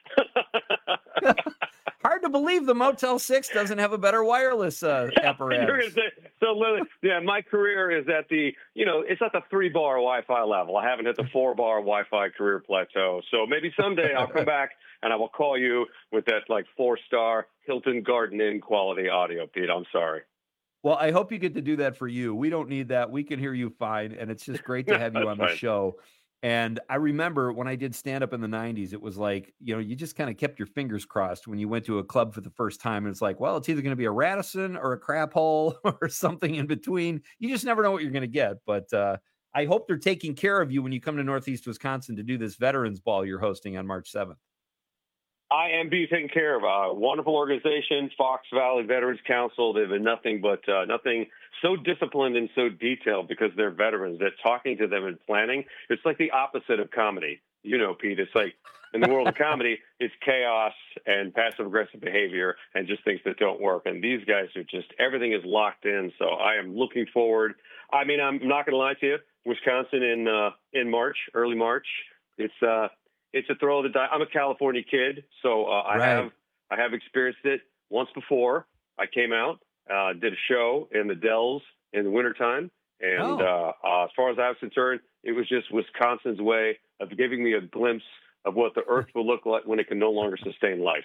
Speaker 12: Hard to believe the Motel 6 doesn't have a better wireless apparatus.
Speaker 4: So, yeah, my career is at it's at the 3-bar Wi-Fi level. I haven't hit the 4-bar Wi-Fi career plateau. So maybe someday I'll come back and I will call you with that 4-star Hilton Garden Inn quality audio, Pete. I'm sorry.
Speaker 12: Well, I hope you get to do that for you. We don't need that. We can hear you fine. And it's just great to have you on the show. And I remember when I did stand-up in the 90s, it was like, you just kind of kept your fingers crossed when you went to a club for the first time. And it's like, well, it's either going to be a Radisson or a crap hole or something in between. You just never know what you're going to get. But I hope they're taking care of you when you come to Northeast Wisconsin to do this Veterans Ball you're hosting on March 7th.
Speaker 4: I am being taken care of. A wonderful organization, Fox Valley Veterans Council. They've been nothing so disciplined and so detailed because they're veterans that talking to them and planning, it's like the opposite of comedy. Pete, it's like in the world of comedy, it's chaos and passive-aggressive behavior and just things that don't work. And these guys are just, everything is locked in. So I am looking forward. I mean, I'm not going to lie to you. Wisconsin in March, early March, it's a throw of the die. I'm a California kid, so I have experienced it once before. I came out, did a show in the Dells in the wintertime, and as far as I was concerned, it was just Wisconsin's way of giving me a glimpse of what the earth will look like when it can no longer sustain life.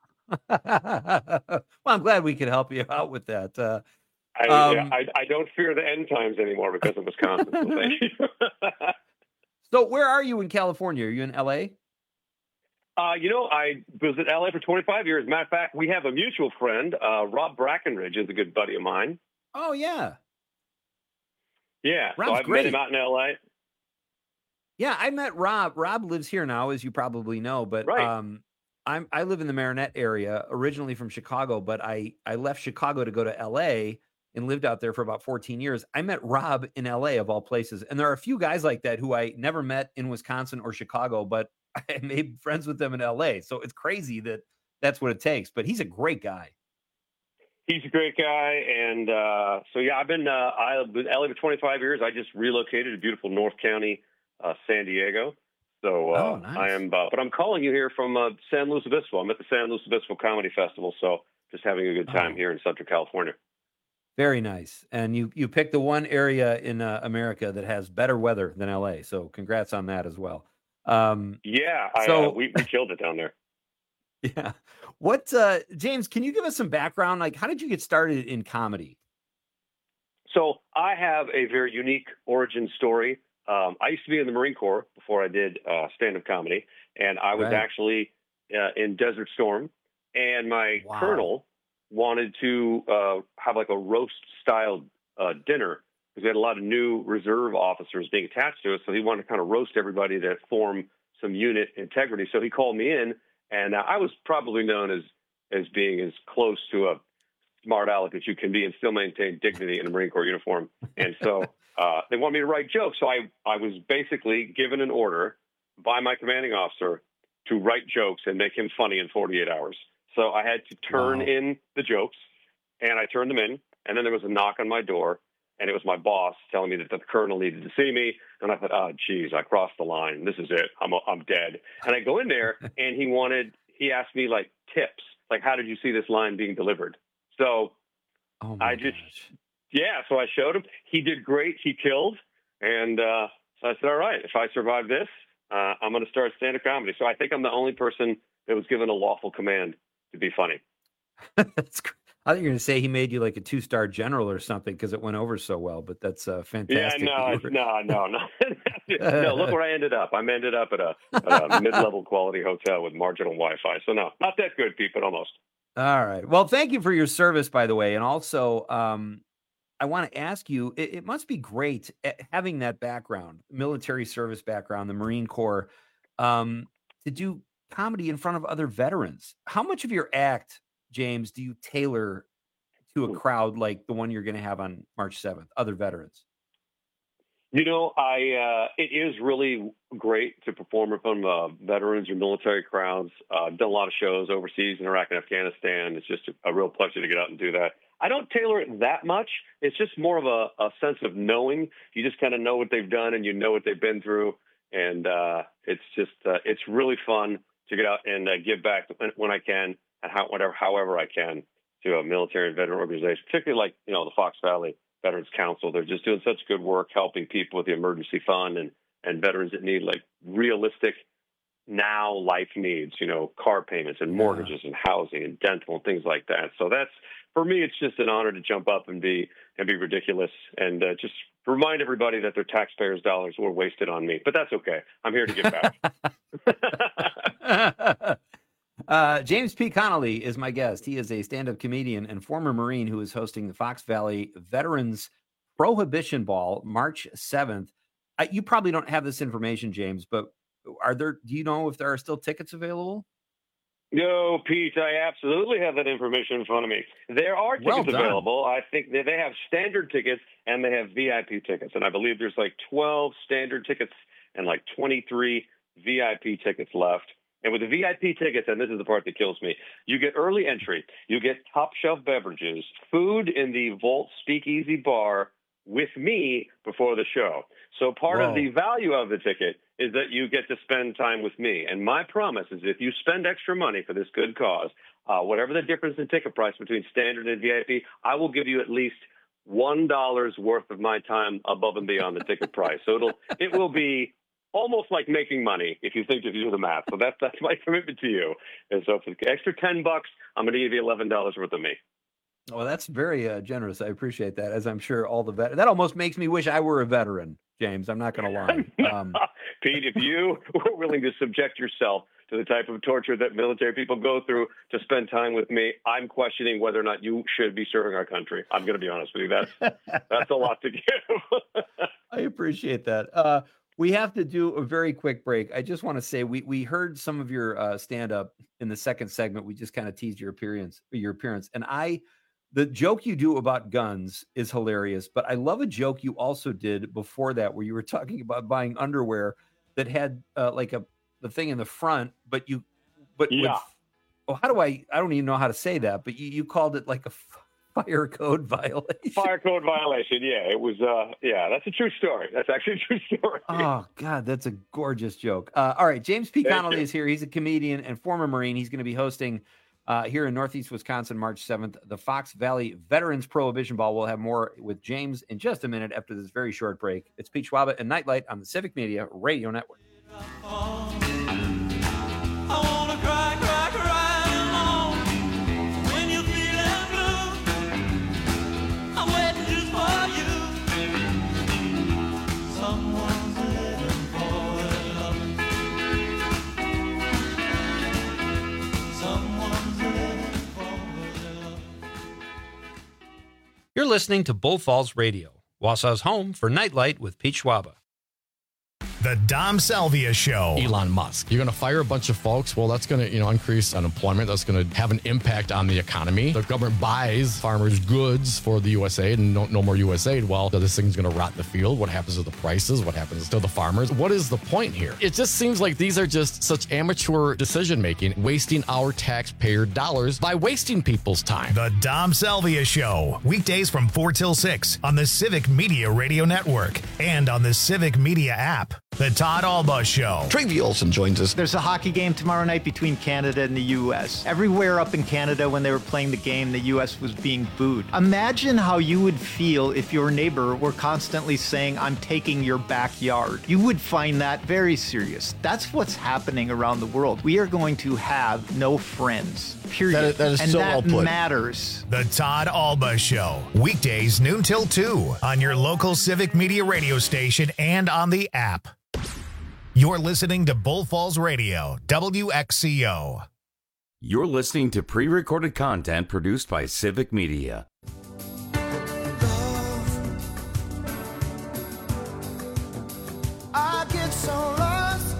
Speaker 12: Well, I'm glad we could help you out with that.
Speaker 4: I don't fear the end times anymore because of Wisconsin. So thank you.
Speaker 12: So where are you in California? Are you in L.A.?
Speaker 4: I was in L.A. for 25 years. Matter of fact, we have a mutual friend. Rob Brackenridge is a good buddy of mine.
Speaker 12: Oh, yeah.
Speaker 4: Yeah.
Speaker 12: Rob's
Speaker 4: so I've met him out in L.A.
Speaker 12: Yeah, I met Rob. Rob lives here now, as you probably know. But I live in the Marinette area, originally from Chicago. But I left Chicago to go to L.A., and lived out there for about 14 years. I met Rob in LA of all places. And there are a few guys like that who I never met in Wisconsin or Chicago, but I made friends with them in LA. So it's crazy that that's what it takes, but he's a great guy.
Speaker 4: He's a great guy. And I've been in LA for 25 years. I just relocated to beautiful North County, San Diego. So nice. I am, but I'm calling you here from San Luis Obispo. I'm at the San Luis Obispo Comedy Festival. So just having a good time here in Central California.
Speaker 12: Very nice. And you picked the one area in America that has better weather than LA. So congrats on that as well.
Speaker 4: We killed it down there.
Speaker 12: Yeah. What, James, can you give us some background? Like, how did you get started in comedy?
Speaker 4: So I have a very unique origin story. I used to be in the Marine Corps before I did stand-up comedy, and I was actually in Desert Storm, and my colonel wanted to have like a roast-style dinner because we had a lot of new reserve officers being attached to us, so he wanted to kind of roast everybody to form some unit integrity. So he called me in, and I was probably known as being as close to a smart aleck as you can be and still maintain dignity in a Marine Corps uniform. And so they want me to write jokes. So I was basically given an order by my commanding officer to write jokes and make him funny in 48 hours. So I had to turn in the jokes, and I turned them in. And then there was a knock on my door, and it was my boss telling me that the colonel needed to see me. And I thought, oh, geez, I crossed the line. This is it. I'm dead. And I go in there, and he asked me like tips, like, how did you see this line being delivered? So so I showed him. He did great. He killed. And so I said, all right, if I survive this, I'm going to start stand-up comedy. So I think I'm the only person that was given a lawful command to be funny.
Speaker 12: That's great. I think you're going to say he made you like a 2-star general or something because it went over so well, but that's fantastic.
Speaker 4: Yeah, no. No, look where I ended up. I ended up at a mid-level quality hotel with marginal Wi-Fi. So no, not that good, Pete, but almost.
Speaker 12: All right. Well, thank you for your service, by the way. And also, I want to ask you, it must be great having that background, military service background, the Marine Corps, to do comedy in front of other veterans. How much of your act, James, do you tailor to a crowd like the one you're going to have on March 7th, other veterans?
Speaker 4: You know, it is really great to perform in front of veterans or military crowds. I've done a lot of shows overseas in Iraq and Afghanistan. It's just a real pleasure to get out and do that. I don't tailor it that much. It's just more of a sense of knowing. You just kind of know what they've done and you know what they've been through. And it's really fun to get out and give back when I can and however I can to a military and veteran organization, particularly like, the Fox Valley Veterans Council. They're just doing such good work helping people with the emergency fund and veterans that need like realistic now life needs, car payments and mortgages and housing and dental and things like that. So that's, for me, it's just an honor to jump up and be ridiculous and just remind everybody that their taxpayers' dollars were wasted on me. But that's okay. I'm here to give
Speaker 12: back. James P. Connolly is my guest. He is a stand-up comedian and former Marine who is hosting the Fox Valley Veterans Prohibition Ball March 7th. You probably don't have this information, James, but do you know if there are still tickets available?
Speaker 4: No, Pete, I absolutely have that information in front of me. There are tickets available. I think they have standard tickets and they have VIP tickets. And I believe there's like 12 standard tickets and like 23 VIP tickets left. And with the VIP tickets, and this is the part that kills me, you get early entry, you get top shelf beverages, food in the Vault Speakeasy bar with me before the show. So part of the value of the ticket is that you get to spend time with me. And my promise is if you spend extra money for this good cause, whatever the difference in ticket price between standard and VIP, I will give you at least $1 worth of my time above and beyond the ticket price. So it will be almost like making money if you do the math. So that's my commitment to you. And so for the extra $10, I'm going to give you $11 worth of me.
Speaker 12: Well, that's very generous. I appreciate that, as I'm sure all the that almost makes me wish I were a veteran, James. I'm not going to lie.
Speaker 4: Pete, if you were willing to subject yourself to the type of torture that military people go through to spend time with me, I'm questioning whether or not you should be serving our country. I'm going to be honest with you. That's a lot to give.
Speaker 12: I appreciate that. We have to do a very quick break. I just want to say we heard some of your stand-up in the second segment. We just kind of teased your appearance, and the joke you do about guns is hilarious, but I love a joke you also did before that where you were talking about buying underwear that had the thing in the front, but I don't even know how to say that, but you called it like a fire code violation.
Speaker 4: Fire code violation. Yeah, it was. That's a true story. That's actually a true story.
Speaker 12: Oh God, that's a gorgeous joke. All right. James P. Connolly is here. He's a comedian and former Marine. He's going to be hosting here in Northeast Wisconsin, March 7th. The Fox Valley Veterans Prohibition Ball. We'll have more with James in just a minute after this very short break. It's Pete Schwaba and Nightlight on the Civic Media Radio Network. You're listening to Bull Falls Radio, Wausau's home for Nightlight with Pete Schwaba.
Speaker 3: The Dom Salvia Show.
Speaker 5: Elon Musk. You're going to fire a bunch of folks. Well, that's going to, increase unemployment. That's going to have an impact on the economy. The government buys farmers' goods for the USAID and no more USAID. Well, this thing's going to rot in the field. What happens to the prices? What happens to the farmers? What is the point here? It just seems like these are just such amateur decision-making, wasting our taxpayer dollars by wasting people's time.
Speaker 3: The Dom Salvia Show. Weekdays from 4 till 6 on the Civic Media Radio Network and on the Civic Media app. The Todd Alba Show.
Speaker 31: Travie Olson joins us.
Speaker 6: There's a hockey game tomorrow night between Canada and the U.S. Everywhere up in Canada when they were playing the game, the U.S. was being booed. Imagine how you would feel if your neighbor were constantly saying, "I'm taking your backyard." You would find that very serious. That's what's happening around the world. We are going to have no friends. Period.
Speaker 31: That is
Speaker 6: and
Speaker 31: so
Speaker 6: that
Speaker 31: well put.
Speaker 6: matters.
Speaker 3: The Todd Alba Show. Weekdays noon till 2 on your local Civic Media radio station and on the app. You're listening to Bull Falls Radio, WXCO.
Speaker 2: You're listening to pre-recorded content produced by Civic Media.
Speaker 7: I get so lost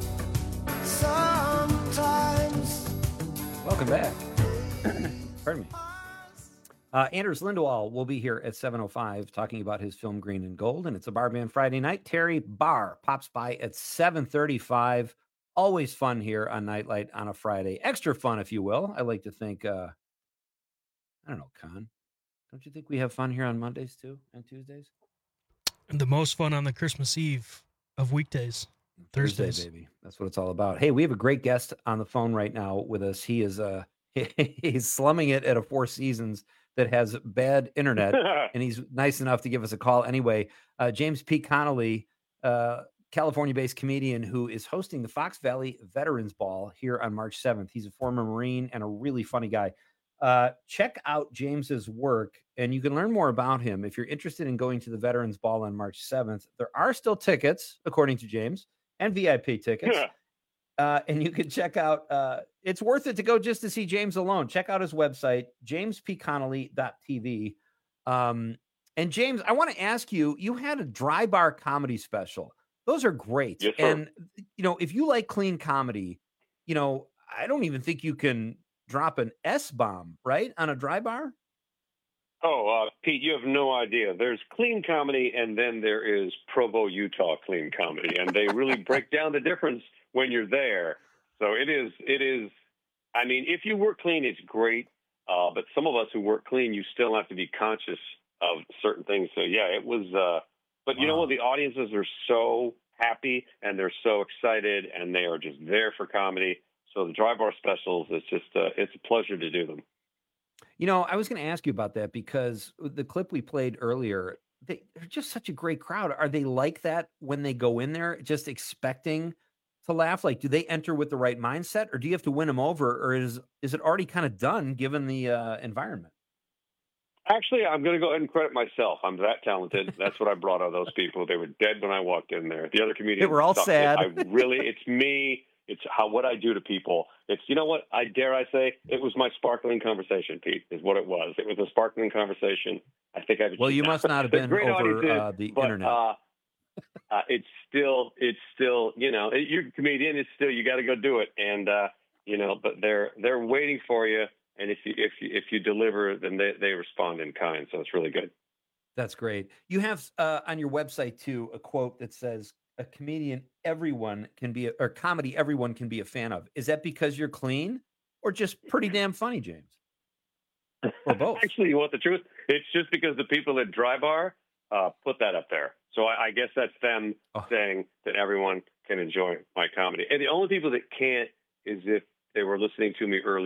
Speaker 7: sometimes.
Speaker 12: Welcome back. Pardon me. Anders Lindwall will be here at 7:05 talking about his film Green and Gold, and it's a Bar Band Friday night. Terry Barr pops by at 7:35. Always fun here on Nightlight on a Friday. Extra fun, if you will. I like to think, I don't know, Con. Don't you think we have fun here on Mondays, too, and Tuesdays?
Speaker 13: And the most fun on the Christmas Eve of weekdays. Thursdays.
Speaker 12: Thursday, baby. That's what it's all about. Hey, we have a great guest on the phone right now with us. He is he's slumming it at a Four Seasons that has bad internet, and he's nice enough to give us a call anyway. James P. Connolly, California-based comedian who is hosting the Fox Valley Veterans Ball here on March 7th. He's a former Marine and a really funny guy. Check out James's work, and you can learn more about him if you're interested in going to the Veterans Ball on March 7th. There are still tickets, according to James, and VIP tickets. And you can check out, it's worth it to go just to see James alone. Check out his website, jamespconnolly.tv. And James, I want to ask you, you had a Dry Bar comedy special. Those are great.
Speaker 4: Yes, sir.
Speaker 12: And, if you like clean comedy, I don't even think you can drop an S-bomb, right, on a Dry Bar?
Speaker 4: Oh, Pete, you have no idea. There's clean comedy, and then there is Provo, Utah clean comedy. And they really break down the difference when you're there. So it is, I mean, if you work clean, it's great. But some of us who work clean, you still have to be conscious of certain things. So yeah, it was, but you know what? The audiences are so happy and they're so excited and they are just there for comedy. So the Dry Bar specials, it's just, it's a pleasure to do them.
Speaker 12: I was going to ask you about that because the clip we played earlier, they're just such a great crowd. Are they like that when they go in there, just expecting to laugh? Like, do they enter with the right mindset, or do you have to win them over, or is it already kind of done given the environment?
Speaker 4: Actually, I'm going to go ahead and credit myself. I'm that talented. That's what I brought out of those people. They were dead when I walked in there. The other comedians,
Speaker 12: they were all sad.
Speaker 4: It's me. It's what I do to people. It's, what, I say, it was my sparkling conversation, Pete, is what it was. It was a sparkling conversation. I think I.
Speaker 12: Well, you must not have been over the internet.
Speaker 4: It's still, you're a comedian. It's still, you got to go do it. And, but they're waiting for you. And if you deliver, then they respond in kind. So it's really good.
Speaker 12: That's great. You have on your website too, a quote that says, "A comedian comedy everyone can be a fan of." Is that because you're clean or just pretty damn funny, James? Or both?
Speaker 4: Actually, you want the truth? It's just because the people at Dry Bar put that up there. So I guess that's them saying that everyone can enjoy my comedy. And the only people that can't is if they were listening to me earlier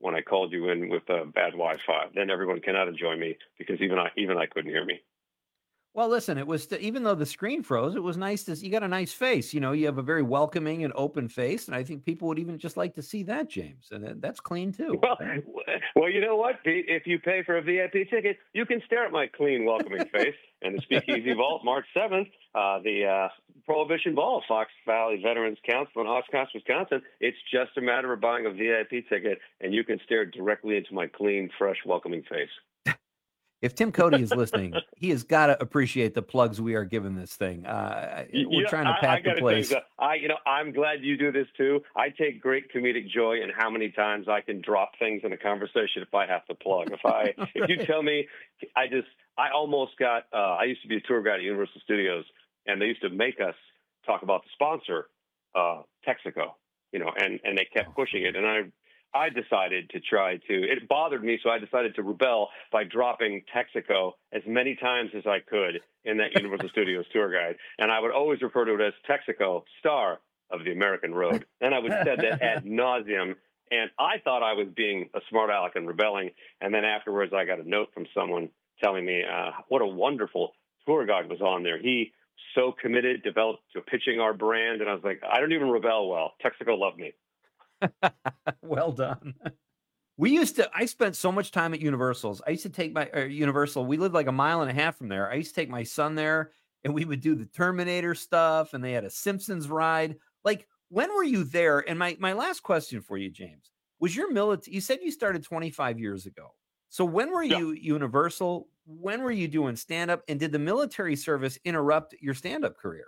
Speaker 4: when I called you in with bad Wi-Fi. Then everyone cannot enjoy me because even I couldn't hear me.
Speaker 12: Well, listen, it was even though the screen froze, it was nice to see. You got a nice face. You know, you have a very welcoming and open face, and I think people would even just like to see that, James. And that's clean too.
Speaker 4: Well, you know what, Pete? If you pay for a VIP ticket, you can stare at my clean, welcoming face. And the Speakeasy Vault, March 7th, the Prohibition Ball, Fox Valley Veterans Council in Oshkosh, Wisconsin. It's just a matter of buying a VIP ticket, and you can stare directly into my clean, fresh, welcoming face.
Speaker 12: If Tim Cody is listening, he has got to appreciate the plugs we are giving this thing. We're trying to pack the place.
Speaker 4: I'm glad you do this too. I take great comedic joy in how many times I can drop things in a conversation if I have to plug. If you tell me, I almost got. I used to be a tour guide at Universal Studios, and they used to make us talk about the sponsor, Texaco. And they kept pushing it, and I decided to it bothered me, so I decided to rebel by dropping Texaco as many times as I could in that Universal Studios tour guide. And I would always refer to it as Texaco, star of the American Road. And I would say that ad nauseum. And I thought I was being a smart aleck and rebelling. And then afterwards, I got a note from someone telling me what a wonderful tour guide was on there. He so committed, developed to pitching our brand. And I was like, I don't even rebel well. Texaco loved me.
Speaker 12: Well done. I spent so much time at Universal's. I used to take Universal. We lived like a mile and a half from there. I used to take my son there, and we would do the Terminator stuff, and they had a Simpsons ride. Like, when were you there? And my last question for you, James, was your military, you said you started 25 years ago. So when were you Universal? When were you doing stand-up? And did the military service interrupt your stand-up career?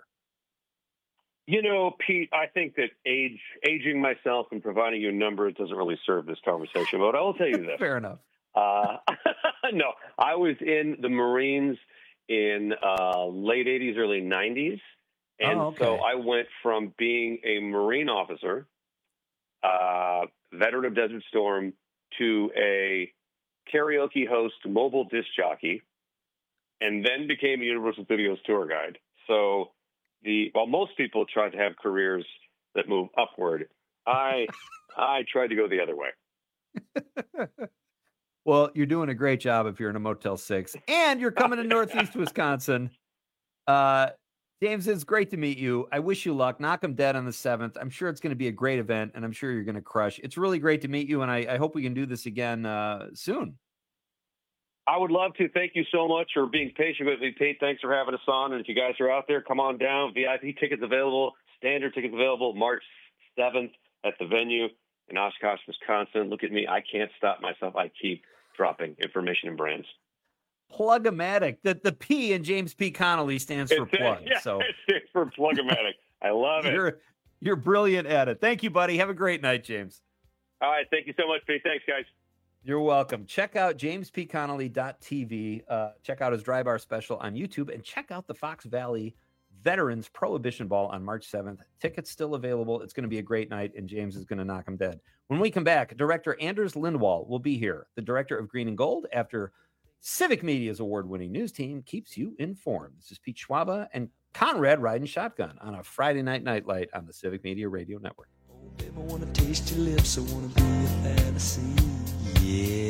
Speaker 4: Pete, I think that aging myself and providing you numbers doesn't really serve this conversation, but I will tell you this.
Speaker 12: Fair enough.
Speaker 4: No, I was in the Marines in late 80s, early 90s. And so I went from being a Marine officer, veteran of Desert Storm, to a karaoke host, mobile disc jockey, and then became a Universal Studios tour guide. So while most people try to have careers that move upward, I tried to go the other way.
Speaker 12: Well, you're doing a great job if you're in a Motel 6, and you're coming to Northeast Wisconsin. James, it's great to meet you. I wish you luck. Knock 'em dead on the 7th. I'm sure it's going to be a great event, and I'm sure you're going to crush. It's really great to meet you, and I hope we can do this again soon.
Speaker 4: I would love to. Thank you so much for being patient with me, Pete. Thanks for having us on. And if you guys are out there, come on down. VIP tickets available, standard tickets available March 7th at the venue in Oshkosh, Wisconsin. Look at me. I can't stop myself. I keep dropping information and brands.
Speaker 12: Plug-o-matic. The P in James P. Connolly stands for plug.
Speaker 4: Yeah,
Speaker 12: so
Speaker 4: it stands for plug-o-matic. I love it.
Speaker 12: You're brilliant at it. Thank you, buddy. Have a great night, James.
Speaker 4: All right. Thank you so much, Pete. Thanks, guys.
Speaker 12: You're welcome. Check out jamespconnolly.tv. Check out his Dry Bar special on YouTube, and check out the Fox Valley Veterans Prohibition Ball on March 7th. Tickets still available. It's going to be a great night, and James is going to knock him dead. When we come back, director Anders Lindwall will be here, the director of Green and Gold, after Civic Media's award-winning news team keeps you informed. This is Pete Schwaba and Conrad riding shotgun on a Friday night nightlight on the Civic Media Radio Network.
Speaker 8: Oh, baby, I want to taste your lips. I want to be a fantasy. Yeah.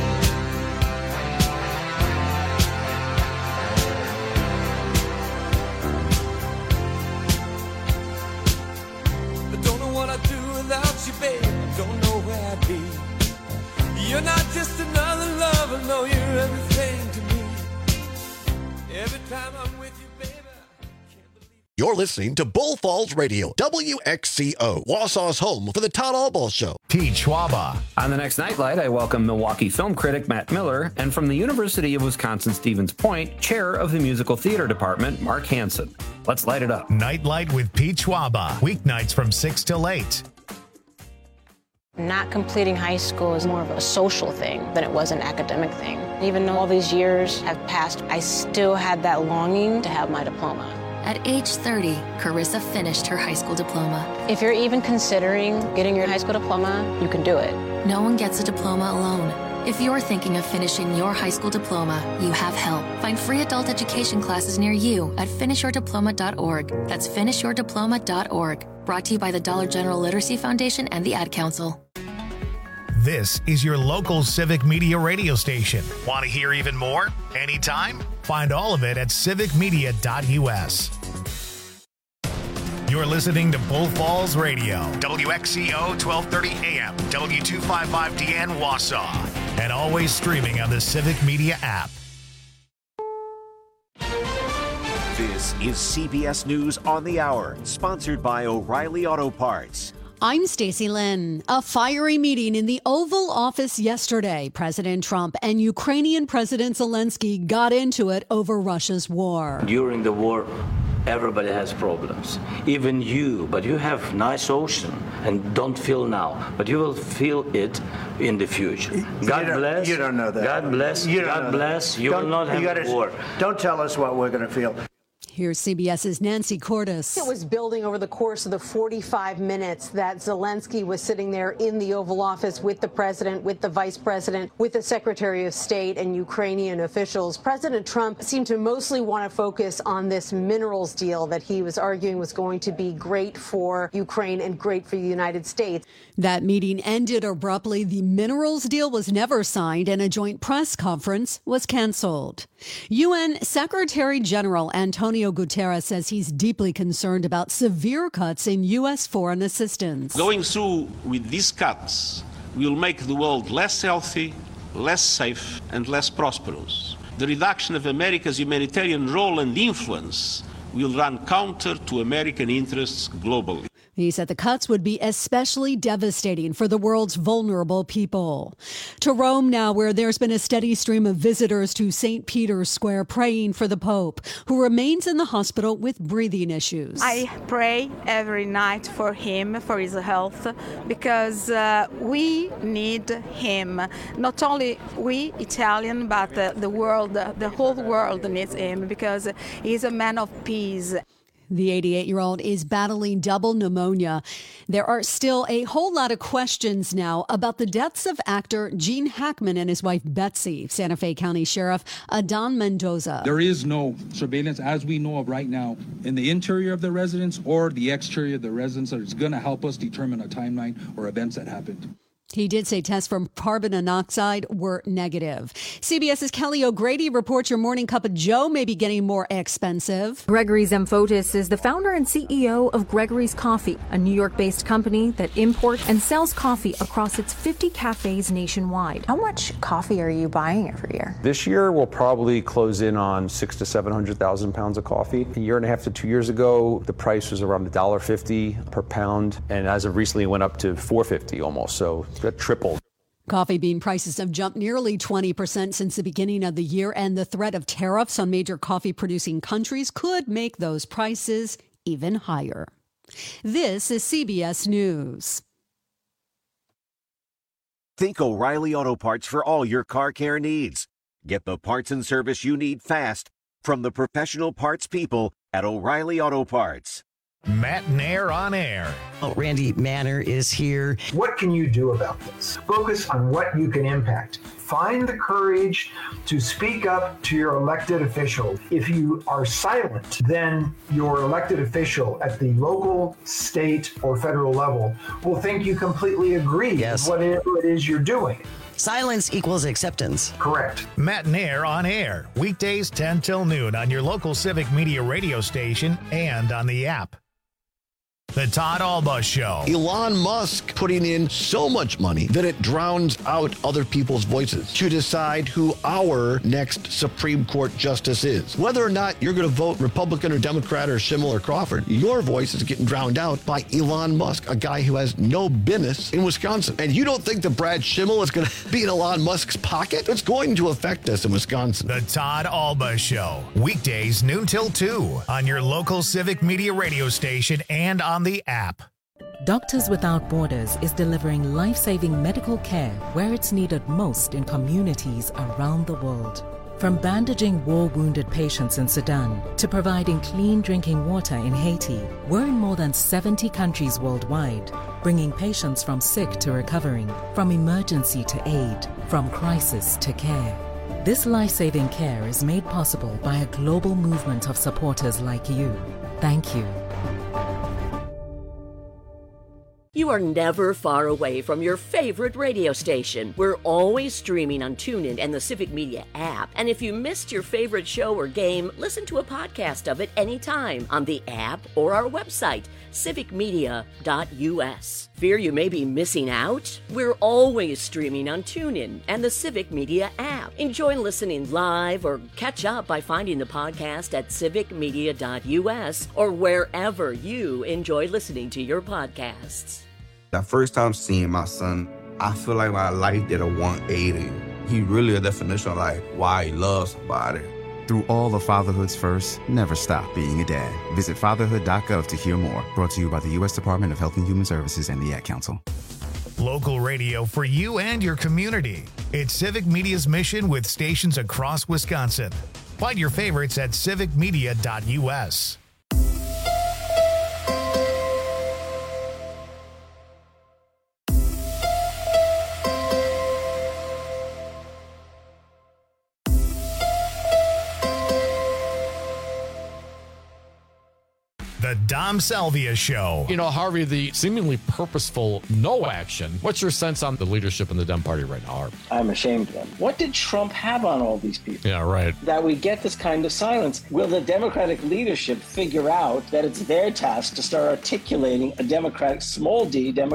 Speaker 7: I don't know what I'd do without you, babe. I don't know where I'd be. You're not just another lover, no, you're everything to me. Every time I'm with you, baby.
Speaker 31: You're listening to Bull Falls Radio, WXCO, Wausau's home for the Todd Albaugh Show.
Speaker 3: Pete Schwaba.
Speaker 12: On the next Nightlight, I welcome Milwaukee film critic Matt Miller, and from the University of Wisconsin-Stevens Point, chair of the musical theater department, Mark Hansen. Let's light it up.
Speaker 3: Nightlight with Pete Schwaba. Weeknights from 6 till 8.
Speaker 9: Not completing high school is more of a social thing than it was an academic thing. Even though all these years have passed, I still had that longing to have my diploma.
Speaker 10: At age 30, Carissa finished her high school diploma.
Speaker 9: If you're even considering getting your high school diploma, you can do it.
Speaker 10: No one gets a diploma alone. If you're thinking of finishing your high school diploma, you have help. Find free adult education classes near you at finishyourdiploma.org. That's finishyourdiploma.org. Brought to you by the Dollar General Literacy Foundation and the Ad Council.
Speaker 3: This is your local Civic Media radio station. Want to hear even more? Anytime? Find all of it at civicmedia.us. You're listening to Bull Falls Radio, WXCO 1230 AM, W255DN Wausau, and always streaming on the Civic Media app.
Speaker 11: This is CBS News on the Hour, sponsored by O'Reilly Auto Parts.
Speaker 14: I'm Stacey Lynn. A fiery meeting in the Oval Office yesterday. President Trump and Ukrainian President Zelensky got into it over Russia's war.
Speaker 15: During the war, everybody has problems, even you, but you have nice ocean and don't feel now, but you will feel it in the future. God bless.
Speaker 16: You don't know that.
Speaker 15: God bless. God bless. You will not have war.
Speaker 16: Don't tell us what we're going to feel.
Speaker 14: Here's CBS's Nancy Cordes.
Speaker 17: It was building over the course of the 45 minutes that Zelensky was sitting there in the Oval Office with the president, with the vice president, with the Secretary of State and Ukrainian officials. President Trump seemed to mostly want to focus on this minerals deal that he was arguing was going to be great for Ukraine and great for the United States.
Speaker 14: That meeting ended abruptly. The minerals deal was never signed and a joint press conference was canceled. UN Secretary General Antonio Guterres says he's deeply concerned about severe cuts in U.S. foreign assistance.
Speaker 18: Going through with these cuts will make the world less healthy, less safe, and less prosperous. The reduction of America's humanitarian role and influence will run counter to American interests globally.
Speaker 14: He said the cuts would be especially devastating for the world's vulnerable people. To Rome now, where there's been a steady stream of visitors to St. Peter's Square praying for the Pope, who remains in the hospital with breathing issues.
Speaker 19: I pray every night for him, for his health, because we need him. Not only we Italian, but the world, the whole world needs him because he's a man of peace.
Speaker 14: The 88-year-old is battling double pneumonia. There are still a whole lot of questions now about the deaths of actor Gene Hackman and his wife Betsy. Santa Fe County Sheriff Adán Mendoza.
Speaker 20: There is no surveillance as we know of right now in the interior of the residence or the exterior of the residence that is going to help us determine a timeline or events that happened.
Speaker 14: He did say tests from carbon monoxide were negative. CBS's Kelly O'Grady reports your morning cup of joe may be getting more expensive.
Speaker 21: Gregory Zamfotis is the founder and CEO of Gregory's Coffee, a New York-based company that imports and sells coffee across its 50 cafes nationwide.
Speaker 22: How much coffee are you buying every year?
Speaker 23: This year, we'll probably close in on 600,000 to 700,000 pounds of coffee. A year and a half to 2 years ago, the price was around $1.50 per pound, and as of recently, it went up to $4.50 almost. So that tripled.
Speaker 14: Coffee bean prices have jumped nearly 20% since the beginning of the year, and the threat of tariffs on major coffee-producing countries could make those prices even higher. This is CBS News.
Speaker 11: Think O'Reilly Auto Parts for all your car care needs. Get the parts and service you need fast from the professional parts people at O'Reilly Auto Parts.
Speaker 3: Matt Nair on air.
Speaker 24: Oh, Randy Manner is here.
Speaker 25: What can you do about this? Focus on what you can impact. Find the courage to speak up to your elected official. If you are silent, then your elected official at the local, state, or federal level will think you completely agree with whatever it is you're doing.
Speaker 24: Silence equals acceptance.
Speaker 25: Correct.
Speaker 3: Matt Nair on air. Weekdays 10 till noon on your local Civic Media radio station and on the app. The Todd Alba Show.
Speaker 31: Elon Musk putting in so much money that it drowns out other people's voices to decide who our next Supreme Court justice is. Whether or not you're going to vote Republican or Democrat or Schimmel or Crawford, your voice is getting drowned out by Elon Musk, a guy who has no business in Wisconsin. And you don't think that Brad Schimmel is going to be in Elon Musk's pocket? It's going to affect us in Wisconsin.
Speaker 3: The Todd Alba Show. Weekdays noon till 2 on your local Civic Media radio station and on the app.
Speaker 26: Doctors Without Borders is delivering life-saving medical care where it's needed most in communities around the world. From bandaging war-wounded patients in Sudan to providing clean drinking water in Haiti, we're in more than 70 countries worldwide, bringing patients from sick to recovering, from emergency to aid, from crisis to care. This life-saving care is made possible by a global movement of supporters like you. Thank you.
Speaker 1: You are never far away from your favorite radio station. We're always streaming on TuneIn and the Civic Media app. And if you missed your favorite show or game, listen to a podcast of it anytime on the app or our website, civicmedia.us. Fear you may be missing out? We're always streaming on TuneIn and the Civic Media app. Enjoy listening live or catch up by finding the podcast at civicmedia.us or wherever you enjoy listening to your podcasts.
Speaker 2: The first time seeing my son, I feel like my life did a 180. He really a definition of like why he loves somebody.
Speaker 4: Through all of fatherhood's first, never stop being a dad. Visit fatherhood.gov to hear more. Brought to you by the U.S. Department of Health and Human Services and the Ad Council.
Speaker 3: Local radio for you and your community. It's Civic Media's mission with stations across Wisconsin. Find your favorites at civicmedia.us. The Dom Salvia Show.
Speaker 5: You know, Harvey, the seemingly purposeful no action. What's your sense on the leadership in the Dem Party right now, Harvey?
Speaker 6: I'm ashamed of them. What did Trump have on all these people?
Speaker 5: Yeah, right.
Speaker 6: That we get this kind of silence. Will the Democratic leadership figure out that it's their task to start articulating a Democratic, small d, Democratic